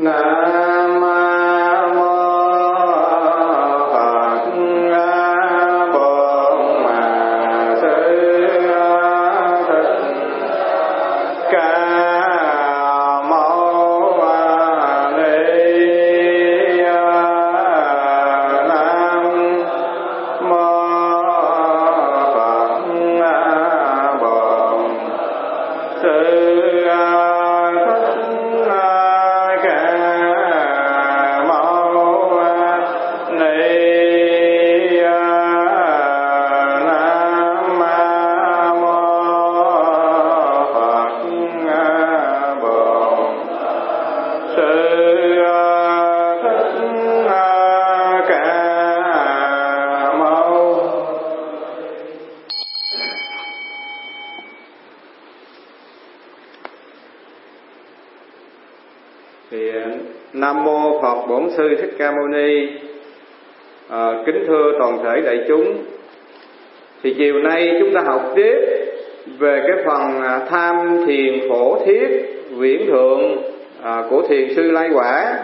Nam mô Phật Bổn Sư Thích Ca Mâu Ni. Kính thưa toàn thể đại chúng, thì chiều nay chúng ta học tiếp về cái phần tham thiền phổ thiết viễn thượng của thiền sư Lai Quả.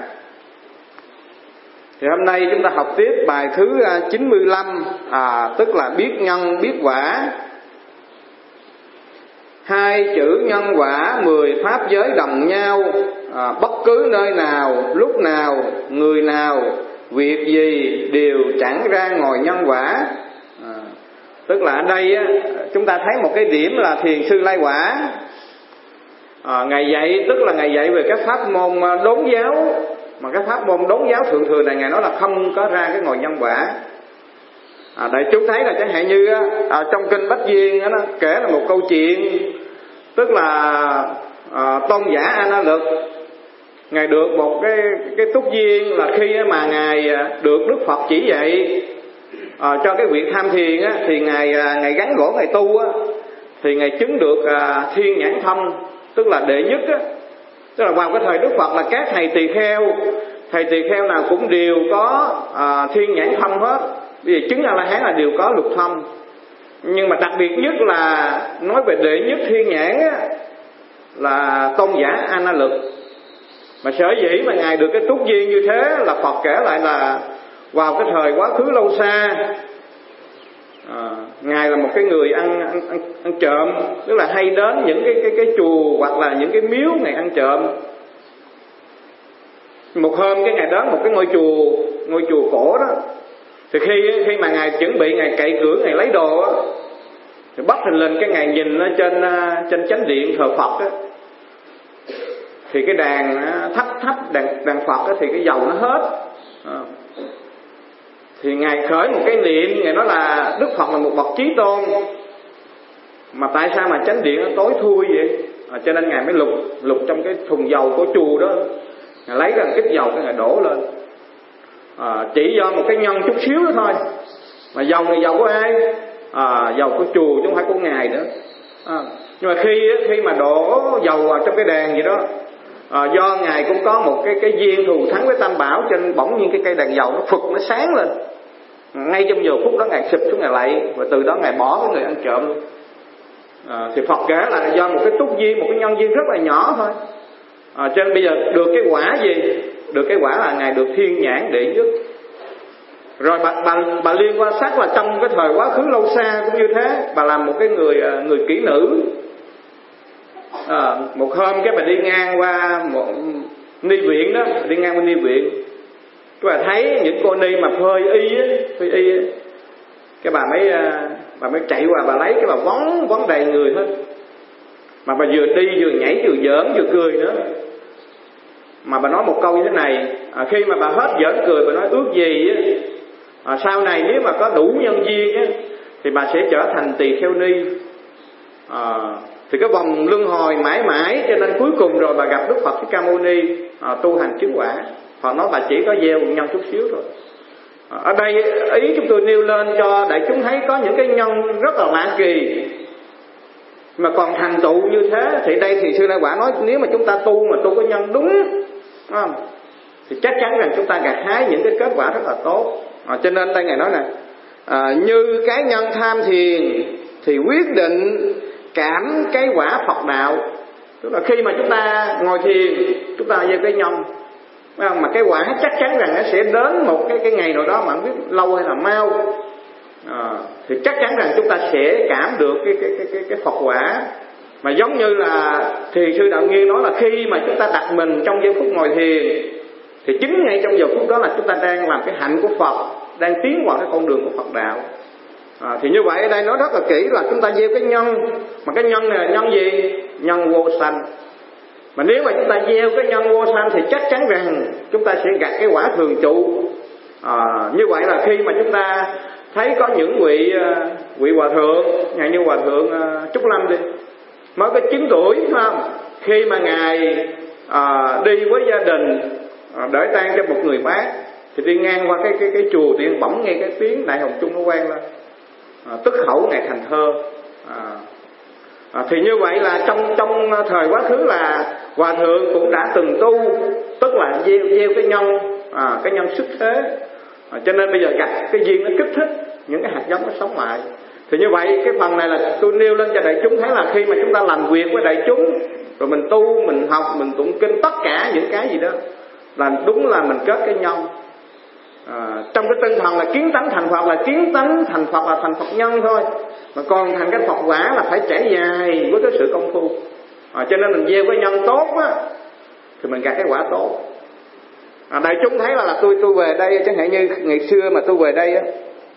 Thì hôm nay chúng ta học tiếp bài thứ 95, tức là biết nhân biết quả. Hai chữ nhân quả 10 pháp giới đồng nhau, bất cứ nơi nào, lúc nào, người nào, việc gì đều chẳng ra ngoài nhân quả. Tức là ở đây chúng ta thấy một cái điểm là thiền sư Lai Quả Ngài dạy, tức là Ngài dạy về các pháp môn đốn giáo. Mà các pháp môn đốn giáo thường thường này Ngài nói là không có ra cái ngồi nhân quả. Đại chúng thấy là chẳng hạn như trong kinh Bách Duyên nó kể là một câu chuyện, tức là tôn giả A Na Lực Ngài được một cái túc duyên là khi mà Ngài được Đức Phật chỉ dạy cho cái việc tham thiền thì Ngài gắn gỗ Ngài tu thì Ngài chứng được thiên nhãn thông, tức là đệ nhất tức là vào cái thời Đức Phật là các thầy tỳ kheo nào cũng đều có thiên nhãn thông hết, vì chứng A La Hán là đều có lục thông. Nhưng mà đặc biệt nhất là nói về đệ nhất thiên nhãn là tôn giả A Na Lực. Mà sở dĩ mà Ngài được cái túc duyên như thế là Phật kể lại là vào cái thời quá khứ lâu xa, Ngài là một cái người ăn trộm, tức là hay đến những cái chùa hoặc là những cái miếu Ngài ăn trộm. Một hôm cái Ngài đến một cái ngôi chùa cổ đó, thì khi mà Ngài chuẩn bị Ngài cậy cửa Ngài lấy đồ thì bất thình lình cái Ngài nhìn ở trên chánh điện thờ Phật thì cái đàn thắp đàn Phật thì cái dầu nó hết. Thì Ngài khởi một cái niệm, Ngài nói là Đức Phật là một bậc chí tôn, mà tại sao mà chánh điện nó tối thui vậy? Cho nên Ngài mới lục trong cái thùng dầu của chùa đó, Ngài lấy ra một ít dầu cái Ngài đổ lên. Chỉ do một cái nhân chút xíu đó thôi, mà dầu này dầu của ai? Dầu của chùa chứ không phải của Ngài nữa. Nhưng mà khi mà đổ dầu vào trong cái đèn gì đó, do Ngài cũng có một cái duyên thù thắng với Tam Bảo, cho nên bỗng nhiên cái cây đèn dầu nó phực, nó sáng lên. Ngay trong giờ phút đó Ngài sụp xuống Ngài lạy, và từ đó Ngài bỏ cái người ăn trộm luôn. Thì Phật kể là do một cái túc duyên, một cái nhân duyên rất là nhỏ thôi. Cho nên bây giờ được cái quả gì? Được cái quả là Ngài được thiên nhãn đệ nhất. Rồi bà Liên Quan Sắc là trong cái thời quá khứ lâu xa cũng như thế, bà làm một cái người kỹ nữ. Một hôm cái bà đi ngang qua một ni viện đó, đi ngang qua ni viện, cái bà thấy những cô ni mà phơi y cái bà mới chạy qua, bà lấy cái bà vón đầy người hết. Mà bà vừa đi vừa nhảy vừa giỡn vừa cười nữa. Mà bà nói một câu như thế này, khi mà bà hết giỡn cười, bà nói ước gì sau này nếu mà có đủ nhân duyên thì bà sẽ trở thành tỳ kheo ni. Thì cái vòng luân hồi mãi mãi, cho nên cuối cùng rồi bà gặp Đức Phật Thích Ca Mâu Ni, tu hành chứng quả. Họ nói bà chỉ có gieo một nhân chút xíu thôi. Ở đây ý chúng tôi nêu lên cho đại chúng thấy có những cái nhân rất là lạ kỳ mà còn thành tựu như thế. Thì đây thì sư Lai Quả nói nếu mà chúng ta tu mà tu có nhân đúng thì chắc chắn rằng chúng ta gặt hái những cái kết quả rất là tốt. Cho nên đây Ngài nói nè, như cái nhân tham thiền thì quyết định cảm cái quả Phật đạo. Tức là khi mà chúng ta ngồi thiền, chúng ta gieo cái nhân, Mà cái quả chắc chắn rằng nó sẽ đến một cái ngày nào đó mà không biết lâu hay là mau. Thì chắc chắn rằng chúng ta sẽ cảm được cái Phật quả. Mà giống như là Thiền sư Đạo Nghiêm nói là khi mà chúng ta đặt mình trong giây phút ngồi thiền, thì chính ngay trong giờ phút đó là chúng ta đang làm cái hạnh của Phật, đang tiến vào cái con đường của Phật đạo. Thì như vậy ở đây nói rất là kỹ là chúng ta gieo cái nhân. Mà cái nhân này là nhân gì? Nhân vô sanh. Mà nếu mà chúng ta gieo cái nhân vô sanh thì chắc chắn rằng chúng ta sẽ gặt cái quả thường trụ. Như vậy là khi mà chúng ta thấy có những vị hòa thượng, như hòa thượng Trúc Lâm đi, mới có 9 tuổi, phải không? Khi mà ngài đi với gia đình để tang cho một người bác, thì đi ngang qua cái chùa thì bỗng nghe cái tiếng Đại Hồng Chung nó vang lên, tức khẩu ngài thành thơ. Thì như vậy là trong thời quá khứ là hòa thượng cũng đã từng tu, tức là gieo cái nhân xuất thế, cho nên bây giờ gặp cái duyên nó kích thích những cái hạt giống nó sống lại. Thì như vậy cái phần này là tôi nêu lên cho đại chúng thấy là khi mà chúng ta làm việc với đại chúng, rồi mình tu, mình học, mình tụng kinh, tất cả những cái gì đó là đúng là mình kết cái nhân. Trong cái tinh thần là kiến tánh thành Phật, là kiến tánh thành Phật là thành Phật nhân thôi. Mà còn thành cái Phật quả là phải trải dài với cái sự công phu. Cho nên mình gieo cái nhân tốt á, thì mình gặt cái quả tốt. Đại chúng thấy là tôi về đây, chẳng hạn như ngày xưa mà tôi về đây á,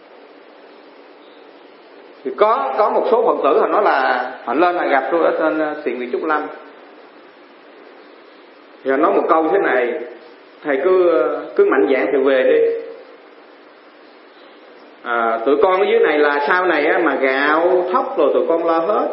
thì có một số Phật tử họ nói là họ lên là gặp tôi ở trên Thiền viện Trúc Lâm, thì họ nói một câu thế này: thầy cứ mạnh dạn thì về đi. Tụi con ở dưới này là sau này á, mà gạo thóc rồi tụi con lo hết.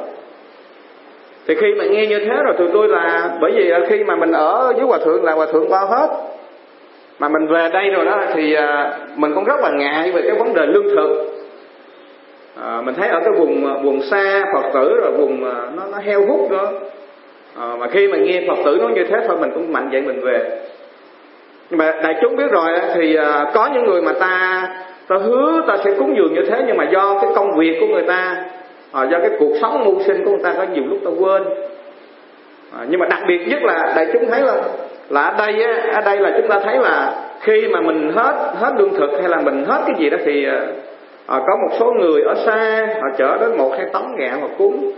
Thì khi mà nghe như thế rồi tụi tôi là, bởi vì khi mà mình ở với hòa thượng là hòa thượng lo hết, mà mình về đây rồi đó thì mình cũng rất là ngại về cái vấn đề lương thực. Mình thấy ở cái vùng xa Phật tử rồi vùng nó heo hút nữa. Mà khi mà nghe Phật tử nói như thế thôi mình cũng mạnh dạn mình về. Nhưng mà đại chúng biết rồi thì có những người mà ta hứa ta sẽ cúng dường như thế, nhưng mà do cái công việc của người ta, do cái cuộc sống mưu sinh của người ta có nhiều lúc ta quên. Nhưng mà đặc biệt nhất là đại chúng thấy là ở đây là chúng ta thấy là khi mà mình hết lương thực hay là mình hết cái gì đó thì có một số người ở xa họ chở đến 1-2 tấn gạo mà cúng.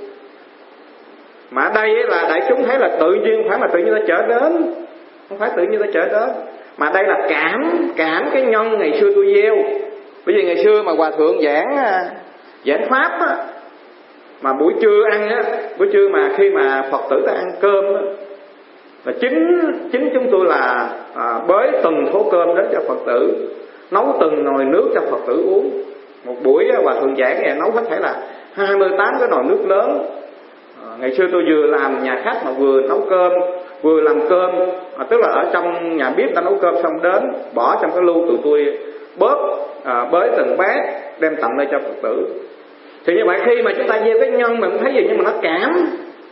Mà ở đây là đại chúng thấy là tự nhiên, phải là tự nhiên ta chở đến, không phải tự nhiên ta chở đến, mà đây là cảm cái nhân ngày xưa tôi gieo. Bởi vì ngày xưa mà hòa thượng giảng pháp á, mà buổi trưa ăn á, buổi trưa mà khi mà Phật tử ta ăn cơm á, là chính chúng tôi là bới từng thố cơm đến cho Phật tử, nấu từng nồi nước cho Phật tử uống. Một buổi hòa thượng giảng này nấu hết thể là 28 cái nồi nước lớn. Ngày xưa tôi vừa làm nhà khách mà vừa nấu cơm, vừa làm cơm, tức là ở trong nhà bếp ta nấu cơm xong đến bỏ trong cái lu tụi tôi bới từng bát đem tặng lên cho Phật tử. Thì như vậy khi mà chúng ta gieo cái nhân mình không thấy gì, nhưng mà nó cảm.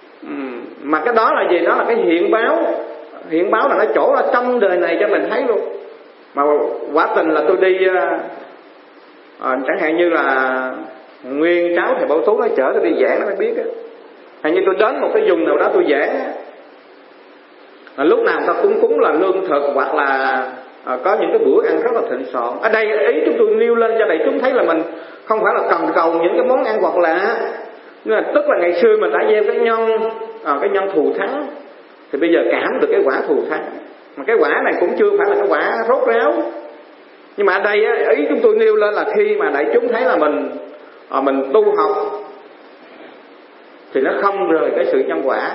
Mà cái đó là gì? Đó là cái hiện báo là nó chỗ là trong đời này cho mình thấy luôn. Mà quả tình là tôi đi chẳng hạn như là nguyên cháu thầy Bảo Tú nó chở tôi đi giảng nó mới biết á. Hay như tôi đến một cái vùng nào đó tôi giảng á, lúc nào ta cũng cúng là lương thực hoặc là có những cái bữa ăn rất là thịnh soạn. Ở đây ý chúng tôi nêu lên cho đại chúng thấy là mình không phải là cần cầu những cái món ăn hoặc lạ, nhưng mà tức là ngày xưa mình đã gieo cái nhân thù thắng, thì bây giờ cảm được cái quả thù thắng. Mà cái quả này cũng chưa phải là cái quả rốt ráo. Nhưng mà ở đây ý chúng tôi nêu lên là khi mà đại chúng thấy là mình tu học thì nó không rời cái sự nhân quả.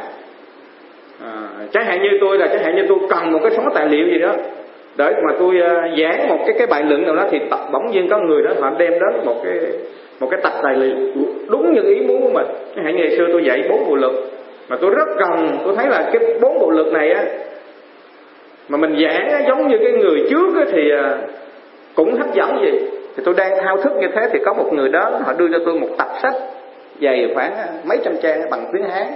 Chẳng hạn như tôi cần một cái số tài liệu gì đó để mà tôi giảng một cái bài luận nào đó, thì bỗng nhiên có người đó họ đem đến một cái tập tài liệu đúng như ý muốn của mình. Chẳng hạn như ngày xưa tôi dạy 4 bộ lực mà tôi rất cần, tôi thấy là cái 4 bộ lực này á mà mình giảng giống như cái người trước á, thì cũng hấp dẫn gì. Thì tôi đang thao thức như thế thì có một người đó họ đưa cho tôi một tập sách dày khoảng mấy trăm trang bằng tiếng Hán.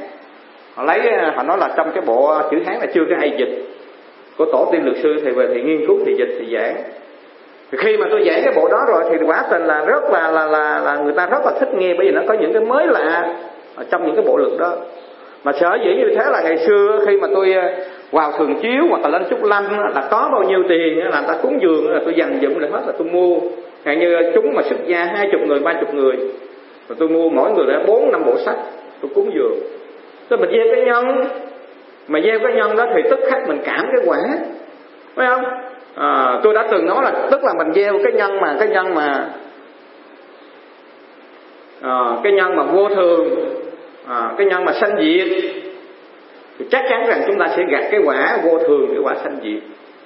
Họ nói là trong cái bộ chữ Hán là chưa có ai dịch, của tổ tiên luật sư thì về thì nghiên cứu thì dịch thì giảng. Thì khi mà tôi giảng cái bộ đó rồi thì quả tình là rất là người ta rất là thích nghe, bởi vì nó có những cái mới lạ ở trong những cái bộ lực đó. Mà sở dĩ như thế là ngày xưa khi mà vào thường chiếu hoặc là lên Trúc Lâm là có bao nhiêu tiền là người ta cúng dường là tôi dành dụm lại hết, là tôi mua. Hạng như chúng mà xuất gia 20 người 30 người, rồi tôi mua mỗi người đã 4-5 bộ sách tôi cúng dường. Rồi mình gieo cái nhân, mà gieo cái nhân đó thì tức khắc mình cảm cái quả, phải không? Tôi đã từng nói là tức là mình gieo cái nhân mà vô thường, cái nhân mà sanh diệt, thì chắc chắn rằng chúng ta sẽ gặt cái quả vô thường, cái quả sanh diệt.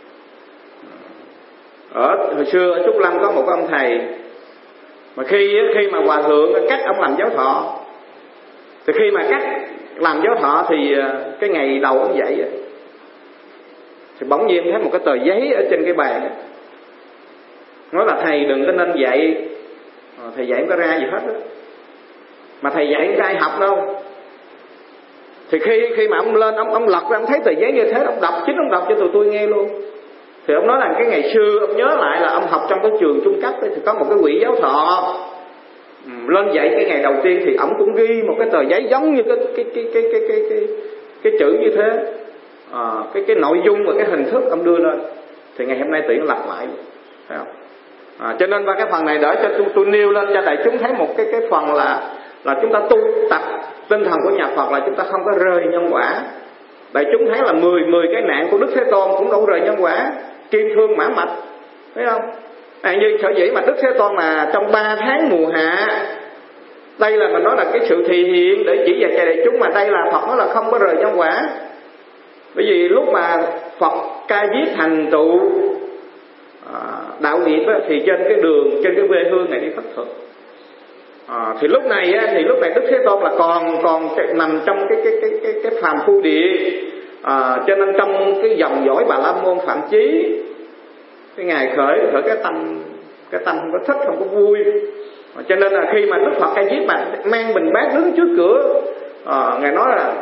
Hồi xưa ở Trúc Lâm có một ông thầy mà khi mà hòa thượng cắt ông làm giáo thọ, thì khi mà cắt làm giáo thọ thì cái ngày đầu ông dậy thì bỗng nhiên thấy một cái tờ giấy ở trên cái bàn, nói là thầy đừng có nên dạy. Thầy dạy không có ra gì hết đó, mà thầy dạy không ra ai học đâu. Thì khi mà ông lên ông lật ra, ông thấy tờ giấy như thế, ông đọc, chính ông đọc cho tụi tôi nghe luôn. Thì ông nói là cái ngày xưa ông nhớ lại là ông học trong cái trường trung cấp ấy, thì có một cái quỹ giáo thọ lên dạy cái ngày đầu tiên, thì ông cũng ghi một cái tờ giấy giống như cái chữ như thế, cái nội dung và cái hình thức ông đưa lên. Thì ngày hôm nay tiện lặp lại, thấy không? Cho nên qua cái phần này để cho tôi nêu lên cho đại chúng thấy một cái phần là chúng ta tu tập tinh thần của nhà Phật là chúng ta không có rơi nhân quả. Đại chúng thấy là 10 cái nạn của Đức Thế Tôn cũng đâu rời nhân quả, kim thương mã mạch, thấy không? Như sở dĩ mà Đức Thế Tôn là trong 3 tháng mùa hạ, đây là mình nói là cái sự thị hiện để chỉ dạy cho đại chúng, mà đây là Phật nói là không có rời nhân quả. Bởi vì lúc mà Phật ca diếp thành tựu đạo nghiệp thì trên cái đường, trên cái quê hương này đi Phật thực. Thì lúc này Đức Thế Tôn là còn nằm trong cái phàm phu địa, cho nên trong cái dòng dõi Bà La Môn Phạm Chí, cái ngài khởi cái tâm không có thích, không có vui. Cho nên là khi mà Đức Phật ca diếp mà mang bình bát đứng trước cửa, ngài nói là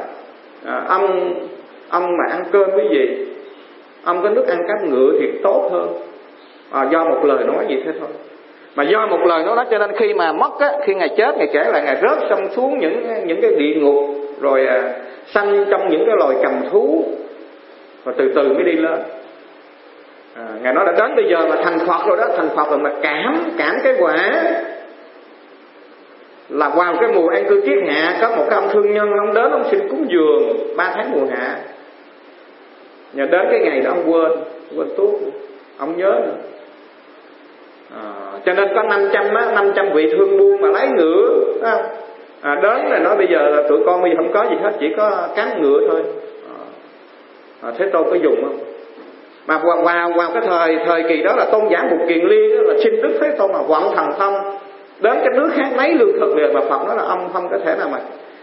ông mà ăn cơm cái gì, ông có nước ăn cám ngựa thì tốt hơn. Do một lời nói gì thế thôi, mà do một lời nói đó cho nên khi mà mất á, khi ngài chết, ngài kể là ngài rớt xong xuống những cái địa ngục, rồi sanh trong những cái loài cầm thú, và từ từ mới đi lên. Ngài nói là đến bây giờ mà thành Phật rồi đó, thành Phật rồi mà cảm cái quả là vào cái mùa an cư kiết hạ, có một cái ông thương nhân, ông đến ông xin cúng dường 3 tháng mùa hạ. Nhờ đến cái ngày đó ông quên tuốt, ông nhớ nữa. Cho nên có 500 vị thương buôn mà lấy ngựa, phải không? Đến là nói bây giờ là tụi con bây giờ không có gì hết, chỉ có cám ngựa thôi. Thế Tôn có dùng không? Mà vào cái thời kỳ đó là tôn giả Mục Kiền Liên đó, là xin Đức Thế Tôn mà vận thần thông đến cái nước khác lấy lương thực về, mà Phật nói là ông không có thể nào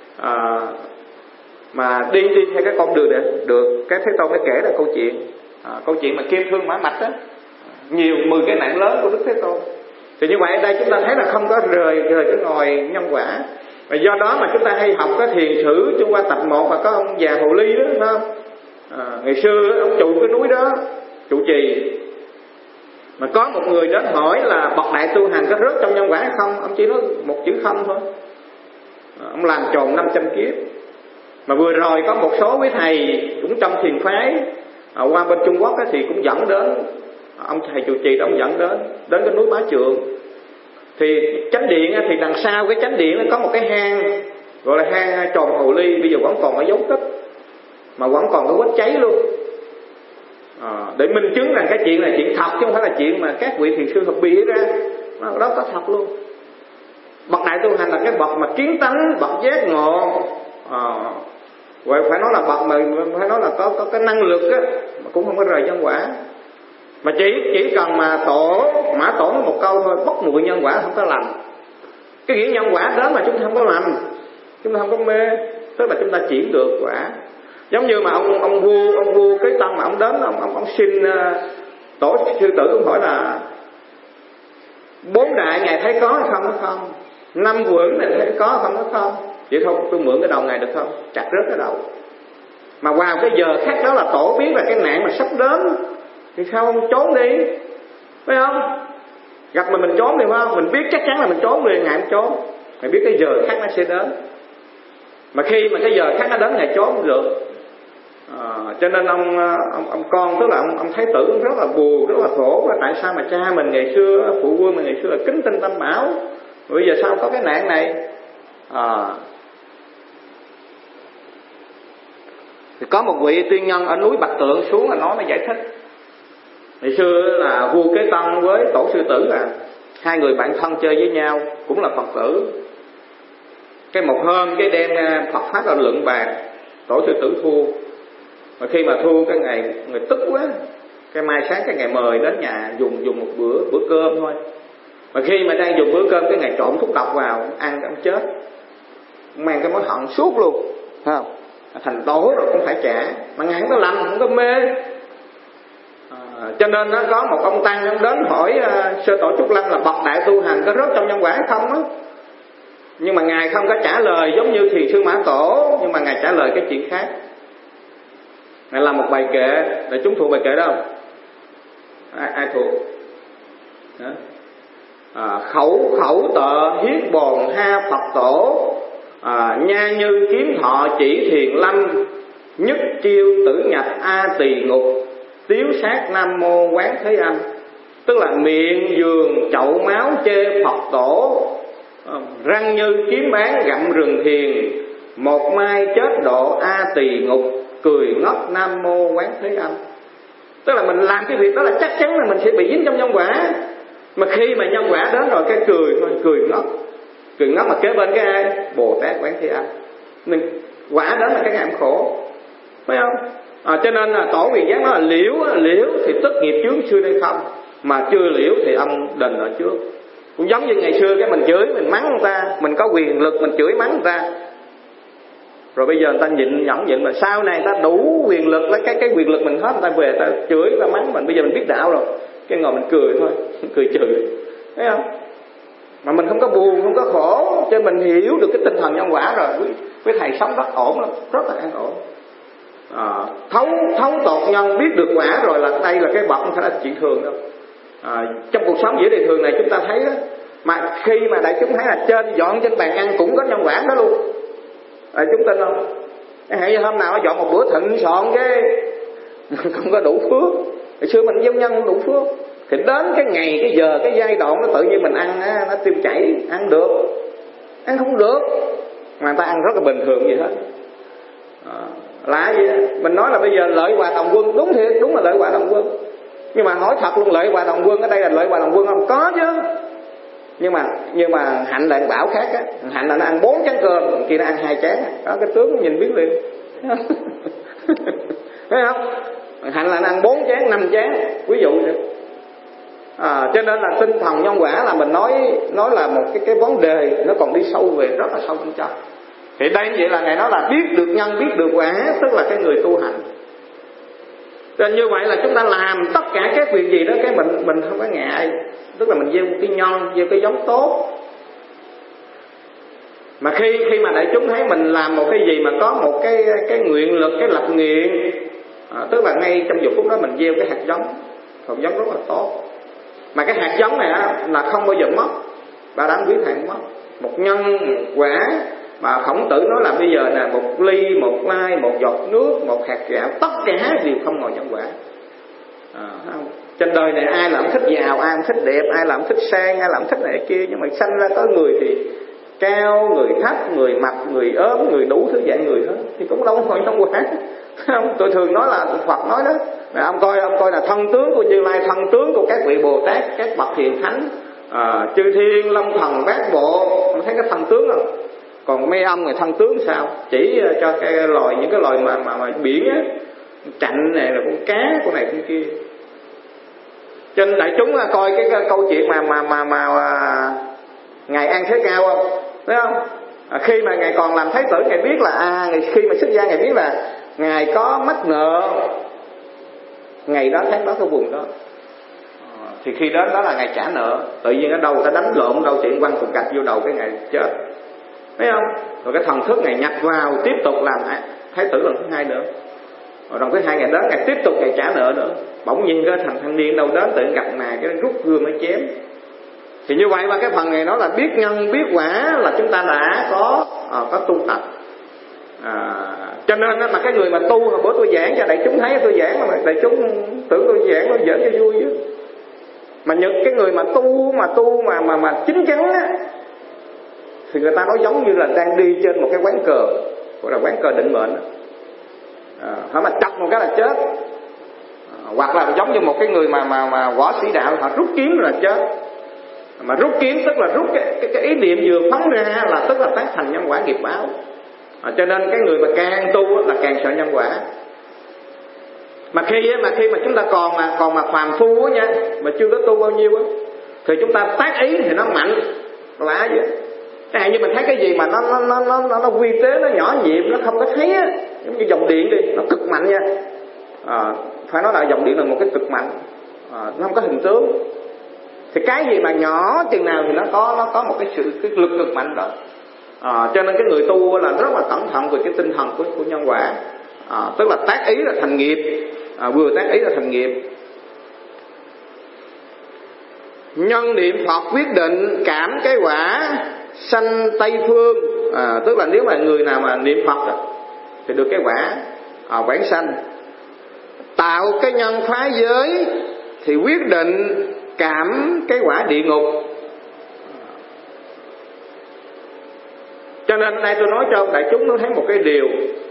mà đi theo cái con đường để được. Cái Thế Tôn mới kể là câu chuyện mà kim thương mã mạch đó, nhiều 10 cái nạn lớn của Đức Thế Tôn. Thì như vậy ở đây chúng ta thấy là không có rời cái ngòi nhân quả. Và do đó mà chúng ta hay học cái thiền sử trong qua tập 1 và có ông già hồ ly đó, phải không? Ngày xưa ông trụ cái núi đó, trụ trì, mà có một người đến hỏi là bậc đại tu hành có rớt trong nhân quả hay không. Ông chỉ nói một chữ không thôi. Ông làm tròn 500 kiếp. Mà vừa rồi có một số quý thầy cũng trong thiền phái qua bên Trung Quốc thì cũng dẫn đến, ông thầy trụ trì đó ông dẫn đến cái núi Bá Trượng. Thì chánh điện thì đằng sau cái chánh điện có một cái hang gọi là hang tròn hồ ly, bây giờ vẫn còn ở dấu tích, mà vẫn còn có vết cháy luôn. Để minh chứng rằng cái chuyện này chuyện thật, chứ không phải là chuyện mà các vị thiền sư hợp bịa ra. Đó có thật luôn. Bậc đại tu hành là cái bậc mà kiến tánh, bậc giác ngộ. Vậy phải nói là bậc mà phải nói là có cái năng lực á, mà cũng không có rời nhân quả. Mà chỉ cần mà mã tổ một câu thôi, bất muội nhân quả không có lầm. Cái nghĩa nhân quả đến mà chúng ta không có lầm, chúng ta không có mê, tức là chúng ta chuyển được quả. Giống như mà ông vua cái tân mà ông đến, ông xin tổ sư tử, ông hỏi là 4 đại ngài thấy có hay không? 5 quẩn này thấy có không? Vậy thôi tôi mượn cái đầu ngài được không? Chặt rớt cái đầu. Mà vào cái giờ khác đó là tổ biết là cái nạn mà sắp đến, thì sao không trốn đi, phải không? Gặp mình trốn thì phải không? Mình biết chắc chắn là mình trốn liền, ngài không trốn. Ngài biết cái giờ khác nó sẽ đến. Mà khi mà cái giờ khác nó đến, ngài trốn được. Cho nên ông con, tức là ông thái tử rất là buồn, rất là khổ. Tại sao mà cha mình ngày xưa, phụ vương mình ngày xưa là kính tinh Tam Bảo, bây giờ sao có cái nạn này? Thì có một vị tiên nhân ở núi Bạch Tượng xuống là nói mới giải thích. Ngày xưa là vua Kế Tân với tổ sư tử là hai người bạn thân chơi với nhau, cũng là Phật tử. Cái một hôm cái đem Phật pháp ra luận bàn, tổ sư tử thua. Mà khi mà thua cái ngày người tức quá, cái mai sáng cái ngày mời đến nhà dùng một bữa cơm thôi. Mà khi mà đang dùng bữa cơm cái ngày trộn thuốc độc vào ăn ông chết, mang cái mối hận suốt luôn, thấy không? Thành tổ rồi cũng phải trả, mà ngài không có lầm, không có mê. Cho nên nó có một ông tăng ông đến hỏi Sơ Tổ Trúc Lâm là bậc đại tu hành có rớt trong nhân quả không á. Nhưng mà ngài không có trả lời giống như Thiền Sư Mã Tổ, nhưng mà ngài trả lời cái chuyện khác. Ngài làm một bài kệ, để chúng thuộc bài kệ đó không? Ai thuộc? Khẩu tợ hiết bồn ha Phật tổ, nha như kiếm thọ chỉ Thiền Lâm, nhất chiêu tử nhập a tỳ ngục, tiếu sát Nam Mô Quán Thế Âm. Tức là miệng giường chậu máu chê Phật tổ, răng như kiếm bán gặm rừng thiền, một mai chết độ a tỳ ngục, cười ngốc Nam Mô Quán Thế Âm. Tức là mình làm cái việc đó là chắc chắn là mình sẽ bị dính trong nhân quả. Mà khi mà nhân quả đến rồi cái cười thôi, cười ngốc mà kế bên cái ai? Bồ Tát Quán Thế Âm. Mình quả đến là cái ngạm khổ, phải không? Cho nên là tổ Quyền Giác nói là liễu thì tất nghiệp chướng xưa đây không, mà chưa liễu thì ông đền ở trước. Cũng giống như ngày xưa cái mình chửi, mình mắng người ta, mình có quyền lực mình chửi mắng người ta, rồi bây giờ người ta nhịn mà sau này người ta đủ quyền lực, lấy cái quyền lực mình hết, người ta về người ta chửi, người ta mắng mình. Bây giờ mình biết đạo rồi, cái ngồi mình cười thôi, cười chửi, thấy không? Mà mình không có buồn, không có khổ, cho mình hiểu được cái tinh thần nhân quả rồi. Với thầy sống rất ổn lắm, rất là an ổn. Thấu tột nhân, biết được quả rồi là đây là cái bậc, không phải là chuyện thường đâu. Trong cuộc sống giữa đời thường này chúng ta thấy đó, mà khi mà đại chúng thấy là trên dọn trên bàn ăn cũng có nhân quả đó luôn. Chúng tin không? Hãy hôm nào dọn một bữa thịnh soạn cái không có đủ phước. Hồi xưa mình gieo nhân không đủ phước, thì đến cái ngày, cái giờ, cái giai đoạn nó tự nhiên mình ăn nó tiêu chảy, ăn được, ăn không được, mà người ta ăn rất là bình thường vậy hết. Lạ vậy đó. Mình nói là bây giờ lợi Hòa Đồng Quân, đúng thiệt, đúng là lợi Hòa Đồng Quân. Nhưng mà hỏi thật luôn, lợi Hòa Đồng Quân ở đây là lợi Hòa Đồng Quân không? Có chứ. Nhưng mà Hạnh là Bảo khác á. Hạnh là nó ăn 4 chén cơm, kia nó ăn 2 chén. Đó, cái tướng nhìn biết liền. Thấy không? Hạnh là nó ăn 4 chén, 5 chén, ví dụ vậy. Cho nên là tinh thần nhân quả là mình nói là một cái vấn đề nó còn đi sâu về, rất là sâu bên trong. Thì đây vậy là Ngài nói là biết được nhân, biết được quả, tức là cái người tu hành. Nên như vậy là chúng ta làm tất cả các việc gì đó, cái mình không có ngại. Tức là mình gieo cái nhân, gieo cái giống tốt. Mà khi mà đại chúng thấy mình làm một cái gì mà có một cái nguyện lực, cái lập nguyện, tức là ngay trong giờ phút đó mình gieo cái hạt giống rất là tốt. Mà cái hạt giống này là không bao giờ mất, bà đáng quý thầy mất. Một nhân, một quả. Mà Khổng Tử nói là bây giờ là một ly, một mai, một giọt nước, một hạt gạo, tất cả đều không ngồi nhân quả. Trên đời này ai làm thích giàu, ai làm thích đẹp, ai làm thích sang, ai làm thích này kia, nhưng mà sanh ra có người thì cao, người thấp, người mập, người ốm, người đủ thứ dạng người hết, thì cũng đâu ngồi nhân quả. Không, tôi thường nói là Phật nói đó, ông coi là thân tướng của Như Lai, thân tướng của các vị Bồ Tát, các bậc hiền thánh, chư thiên, long thần, bát bộ, ông thấy cái thân tướng không? Còn mấy ông người thân tướng sao? Chỉ cho những cái loài mà biển á, chạnh này là con cá, con này con kia. Cho nên đại chúng coi cái câu chuyện mà Ngài An Thế Cao không? Thấy không? Khi mà Ngài còn làm Thái tử, Ngài biết là khi mà xuất gia Ngài biết là Ngài có mắc nợ, ngày đó tháng đó cái vùng đó, thì khi đó là Ngài trả nợ. Tự nhiên ở đâu ta đánh lộn, đâu chuyện quăng cục gạch vô đầu cái Ngài chết, thấy không? Rồi cái thần thức Ngài nhập vào tiếp tục làm Thái tử lần thứ 2 nữa. Rồi lần thứ 2 Ngài đến, Ngài tiếp tục Ngài trả nợ nữa. Bỗng nhiên cái thằng thanh niên đâu đến tự gặp Ngài, cái rút gươm nó chém. Thì như vậy mà cái phần này nó là biết nhân biết quả, là chúng ta đã có tu tập. Cho nên mà cái người mà tu, hồi bữa tôi giảng cho đại chúng thấy, tôi giảng mà đại chúng tưởng tôi giảng nó giỡn cho vui chứ. Mà những cái người mà tu mà chín chắn á, thì người ta nói giống như là đang đi trên một cái quán cờ, gọi là quán cờ định mệnh. Họ mà chặt một cái là chết. Hoặc là giống như một cái người mà võ sĩ đạo, họ rút kiếm là chết. Mà rút kiếm tức là rút cái ý niệm vừa phóng ra là tức là tác thành nhân quả nghiệp báo. Cho nên cái người mà càng tu là càng sợ nhân quả. Mà khi mà chúng ta còn mà phàm phu á nha, mà chưa có tu bao nhiêu á, thì chúng ta tác ý thì nó mạnh lạ vậy. Chẳng hạn như mình thấy cái gì mà nó vi tế, nó nhỏ nhiệm, nó không có thấy á, giống như dòng điện đi, nó cực mạnh nha. Phải nói là dòng điện là một cái cực mạnh, nó không có hình tướng. Thì cái gì mà nhỏ chừng nào thì nó có một cái lực cực mạnh đó. Cho nên cái người tu là rất là cẩn thận về cái tinh thần của nhân quả. Tức là tác ý là thành nghiệp, vừa tác ý là thành nghiệp. Nhân niệm Phật quyết định cảm cái quả sanh Tây Phương. Tức là nếu mà người nào mà niệm Phật đó, thì được cái quả vãng sanh. Tạo cái nhân phá giới thì quyết định cảm cái quả địa ngục. Cho nên đây tôi nói cho đại chúng nó thấy một cái điều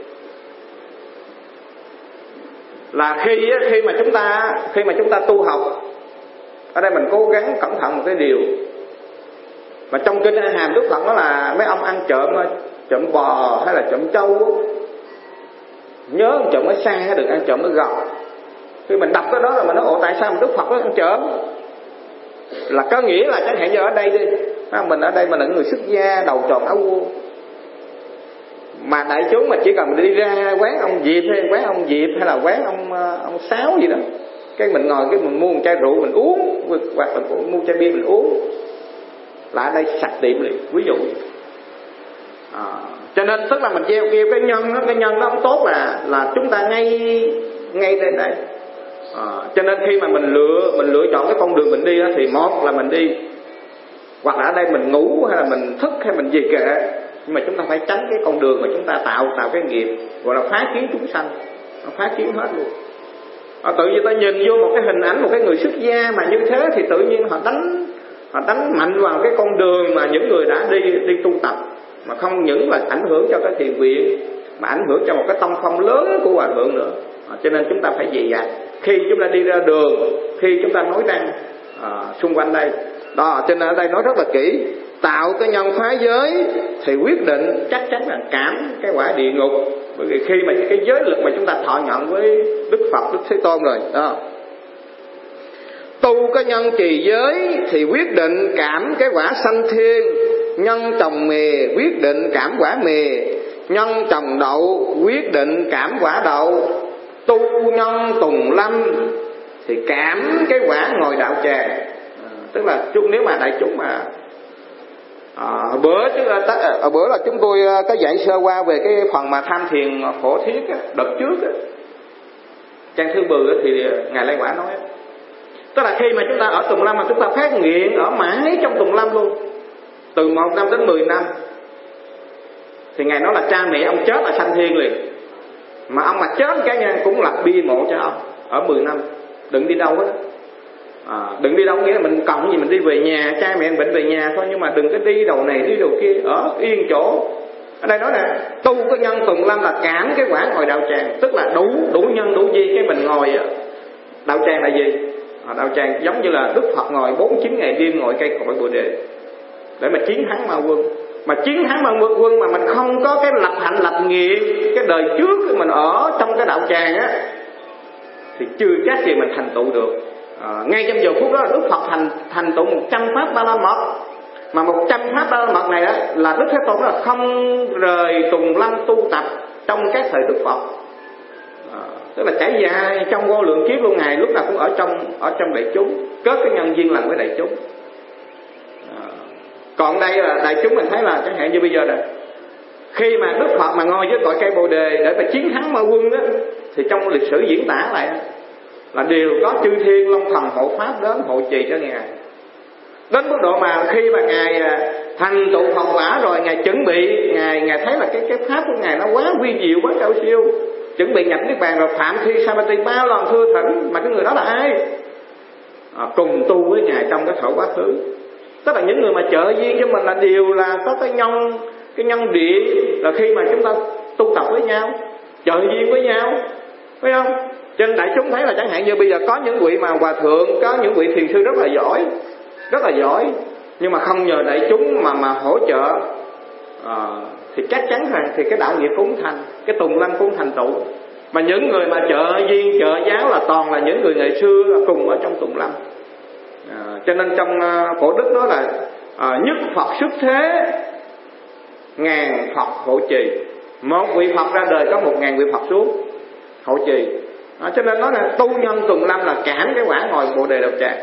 là khi mà chúng ta tu học, ở đây mình cố gắng cẩn thận một cái điều mà trong kinh A Hàm Đức Phật nói là mấy ông ăn trộm bò hay là trộm trâu, nhớ trộm ở xa đừng ăn trộm ở gần. Khi mình đọc cái đó rồi mình nói tại sao Đức Phật nó ăn trộm, là có nghĩa là chẳng hạn như ở đây đi, mình ở đây mình là người xuất gia đầu tròn áo vuông, mà đại chúng mà chỉ cần mình đi ra quán ông Diệp hay là quán ông Sáu gì đó, cái mình ngồi cái mình mua một chai rượu mình uống, hoặc là mua chai bia mình uống, là ở đây sạch tiệm liền, ví dụ. Cho nên tức là mình gieo cái nhân nó không tốt là chúng ta ngay đây. Cho nên khi mà mình lựa chọn cái con đường mình đi đó, thì một là mình đi, hoặc là ở đây mình ngủ hay là mình thức hay mình gì kệ, nhưng mà chúng ta phải tránh cái con đường mà chúng ta tạo cái nghiệp gọi là phá kiến chúng sanh, nó phá kiến hết luôn. Tự nhiên ta nhìn vô một cái hình ảnh một cái người xuất gia mà như thế thì tự nhiên họ đánh mạnh vào cái con đường mà những người đã đi tu tập, mà không những là ảnh hưởng cho cái thiền viện mà ảnh hưởng cho một cái tông phong lớn của hòa thượng nữa. Cho nên chúng ta phải dè dặt khi chúng ta đi ra đường, khi chúng ta nói năng xung quanh đây đó. Cho nên ở đây nói rất là kỹ, tạo cái nhân phá giới thì quyết định chắc chắn là cảm cái quả địa ngục. Bởi vì khi mà cái giới lực mà chúng ta thọ nhận với Đức Phật, Đức Thế Tôn rồi đó. Tu cái nhân trì giới thì quyết định cảm cái quả sanh thiên. Nhân trồng mè quyết định cảm quả mè. Nhân trồng đậu quyết định cảm quả đậu. Tu nhân tùng lâm thì cảm cái quả ngồi đạo tràng. Tức là nếu mà đại chúng mà bữa là chúng tôi có dạy sơ qua về cái phần mà tham thiền phổ thiết á, đợt trước á, trang thư bừ thì ngài Lai Quả nói, tức là khi mà chúng ta ở tùng lâm mà chúng ta phát nguyện ở mãi trong tùng lâm luôn, từ 1 năm đến 10 năm, thì ngài nói là cha mẹ ông chết là sanh thiên liền, mà ông mà chết cái nha cũng lập bia mộ cho ông ở 10 năm, đừng đi đâu hết. Đừng đi đâu nghĩa là mình cộng gì mình đi về nhà, cha mẹ bệnh về nhà thôi, nhưng mà đừng có đi đầu này đi đầu kia, ở yên chỗ. Ở đây nói nè, tu cái nhân tùng lâm là cảm cái quả ngồi đạo tràng, tức là đủ nhân đủ duyên. Cái mình ngồi đạo tràng là gì? Đạo tràng giống như là Đức Phật ngồi 49 ngày đêm ngồi cây cội Bồ Đề để mà chiến thắng ma quân. Mà chiến thắng ma quân mà mình không có cái lập hạnh lập nghiệp cái đời trước mình ở trong cái đạo tràng á, thì chưa chắc gì mình thành tựu được. Ngay trong giờ phút đó Đức Phật thành tựu 100 pháp Ba La Mật. Mà 100 pháp Ba La Mật này á, là Đức Thế Tôn là không rời tùng lâm tu tập trong các thời Đức Phật. Tức là trải dài trong vô lượng kiếp luôn, Ngài lúc nào cũng ở trong đại chúng, kết cái nhân duyên lành với đại chúng. Còn đây là đại chúng mình thấy là chẳng hạn như bây giờ nè, khi mà Đức Phật mà ngồi với cội cây Bồ Đề để mà chiến thắng ma quân á, thì trong lịch sử diễn tả lại là đều có chư thiên long thần hộ pháp đến hộ trì cho Ngài. Đến mức độ mà khi mà thành tựu Phật quả rồi, ngài chuẩn bị, ngài thấy là cái pháp của ngài nó quá vi diệu, quá cao siêu, chuẩn bị nhập niết bàn rồi. Phạm Thi Sa-ba-ti bao lần thưa thỉnh, mà cái người đó là ai? Cùng tu với ngài trong cái thọ quá khứ. Tức là những người mà trợ duyên cho mình là đều là có cái nhân địa, là khi mà chúng ta tu tập với nhau, trợ duyên với nhau, phải không? Cho nên đại chúng thấy là chẳng hạn như bây giờ có những vị mà hòa thượng, có những vị thiền sư rất là giỏi, nhưng mà không nhờ đại chúng mà hỗ trợ, thì chắc chắn rằng thì cái đạo nghiệp cũng thành, cái tùng lâm cũng thành tựu. Mà những người mà trợ duyên trợ giáo là toàn là những người ngày xưa cùng ở trong tùng lâm. Cho nên trong cổ đức nói là nhất Phật xuất thế, ngàn Phật hộ trì. Một vị Phật ra đời có 1000 vị Phật xuống hộ trì. Cho nên nói là tu nhân tùng lâm là cảm cái quả ngồi Bồ Đề Độc Tràng.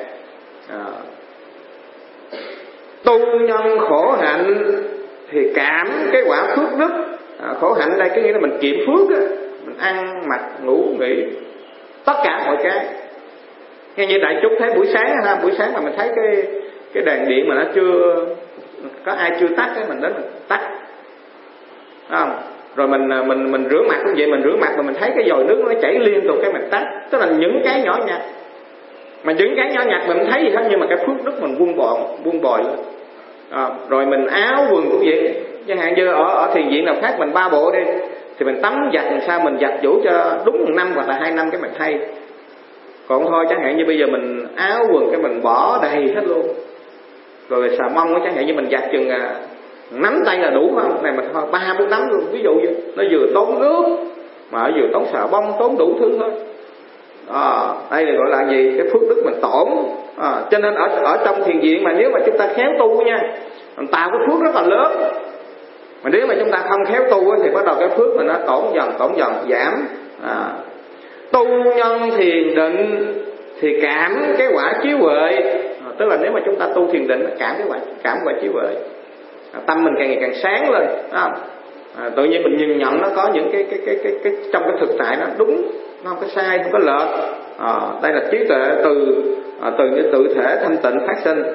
Tu nhân khổ hạnh thì cảm cái quả phước đức. Khổ hạnh đây có nghĩa là mình kiệm phước á, mình ăn mặc ngủ nghỉ tất cả mọi cái. Nghe như đại chúng thấy buổi sáng mà mình thấy cái đèn điện mà nó chưa có ai chưa tắt cái mình đến mình tắt, không? Rồi mình rửa mặt cũng vậy, mình rửa mặt mà mình thấy cái dòi nước nó chảy liên tục cái mình tắt. Tức là những cái nhỏ nhặt, mà những cái nhỏ nhặt mình thấy gì hết, nhưng mà cái phước đức mình buông bồi lên. Rồi mình áo quần cũng vậy, chẳng hạn như ở thiền viện nào khác mình 3 bộ đi, thì mình tắm giặt làm sao mình giặt vũ cho đúng 1 năm hoặc là 2 năm cái mình thay. Còn thôi chẳng hạn như bây giờ mình áo quần cái mình bỏ đầy hết luôn, rồi xà mông chẳng hạn như mình giặt chừng nắm tay là đủ không? Này mình thôi 3-4 nắm luôn, ví dụ như nó vừa tốn nước mà vừa tốn xà bông, tốn đủ thứ thôi. Đây là gọi là gì? Cái phước đức mình tổn. Cho nên ở trong thiền viện mà nếu mà chúng ta khéo tu nha, mình tạo cái phước rất là lớn. Mà nếu mà chúng ta không khéo tu thì bắt đầu cái phước mình nó tổn dần giảm. Tu nhân thiền định thì cảm cái quả chiếu huệ. Tức là nếu mà chúng ta tu thiền định cảm quả chiếu huệ, tâm mình càng ngày càng sáng lên, tự nhiên mình nhìn nhận nó có những cái trong cái thực tại nó đúng, nó không có sai, không có lệch. Đây là trí tuệ từ cái tự thể thanh tịnh phát sinh.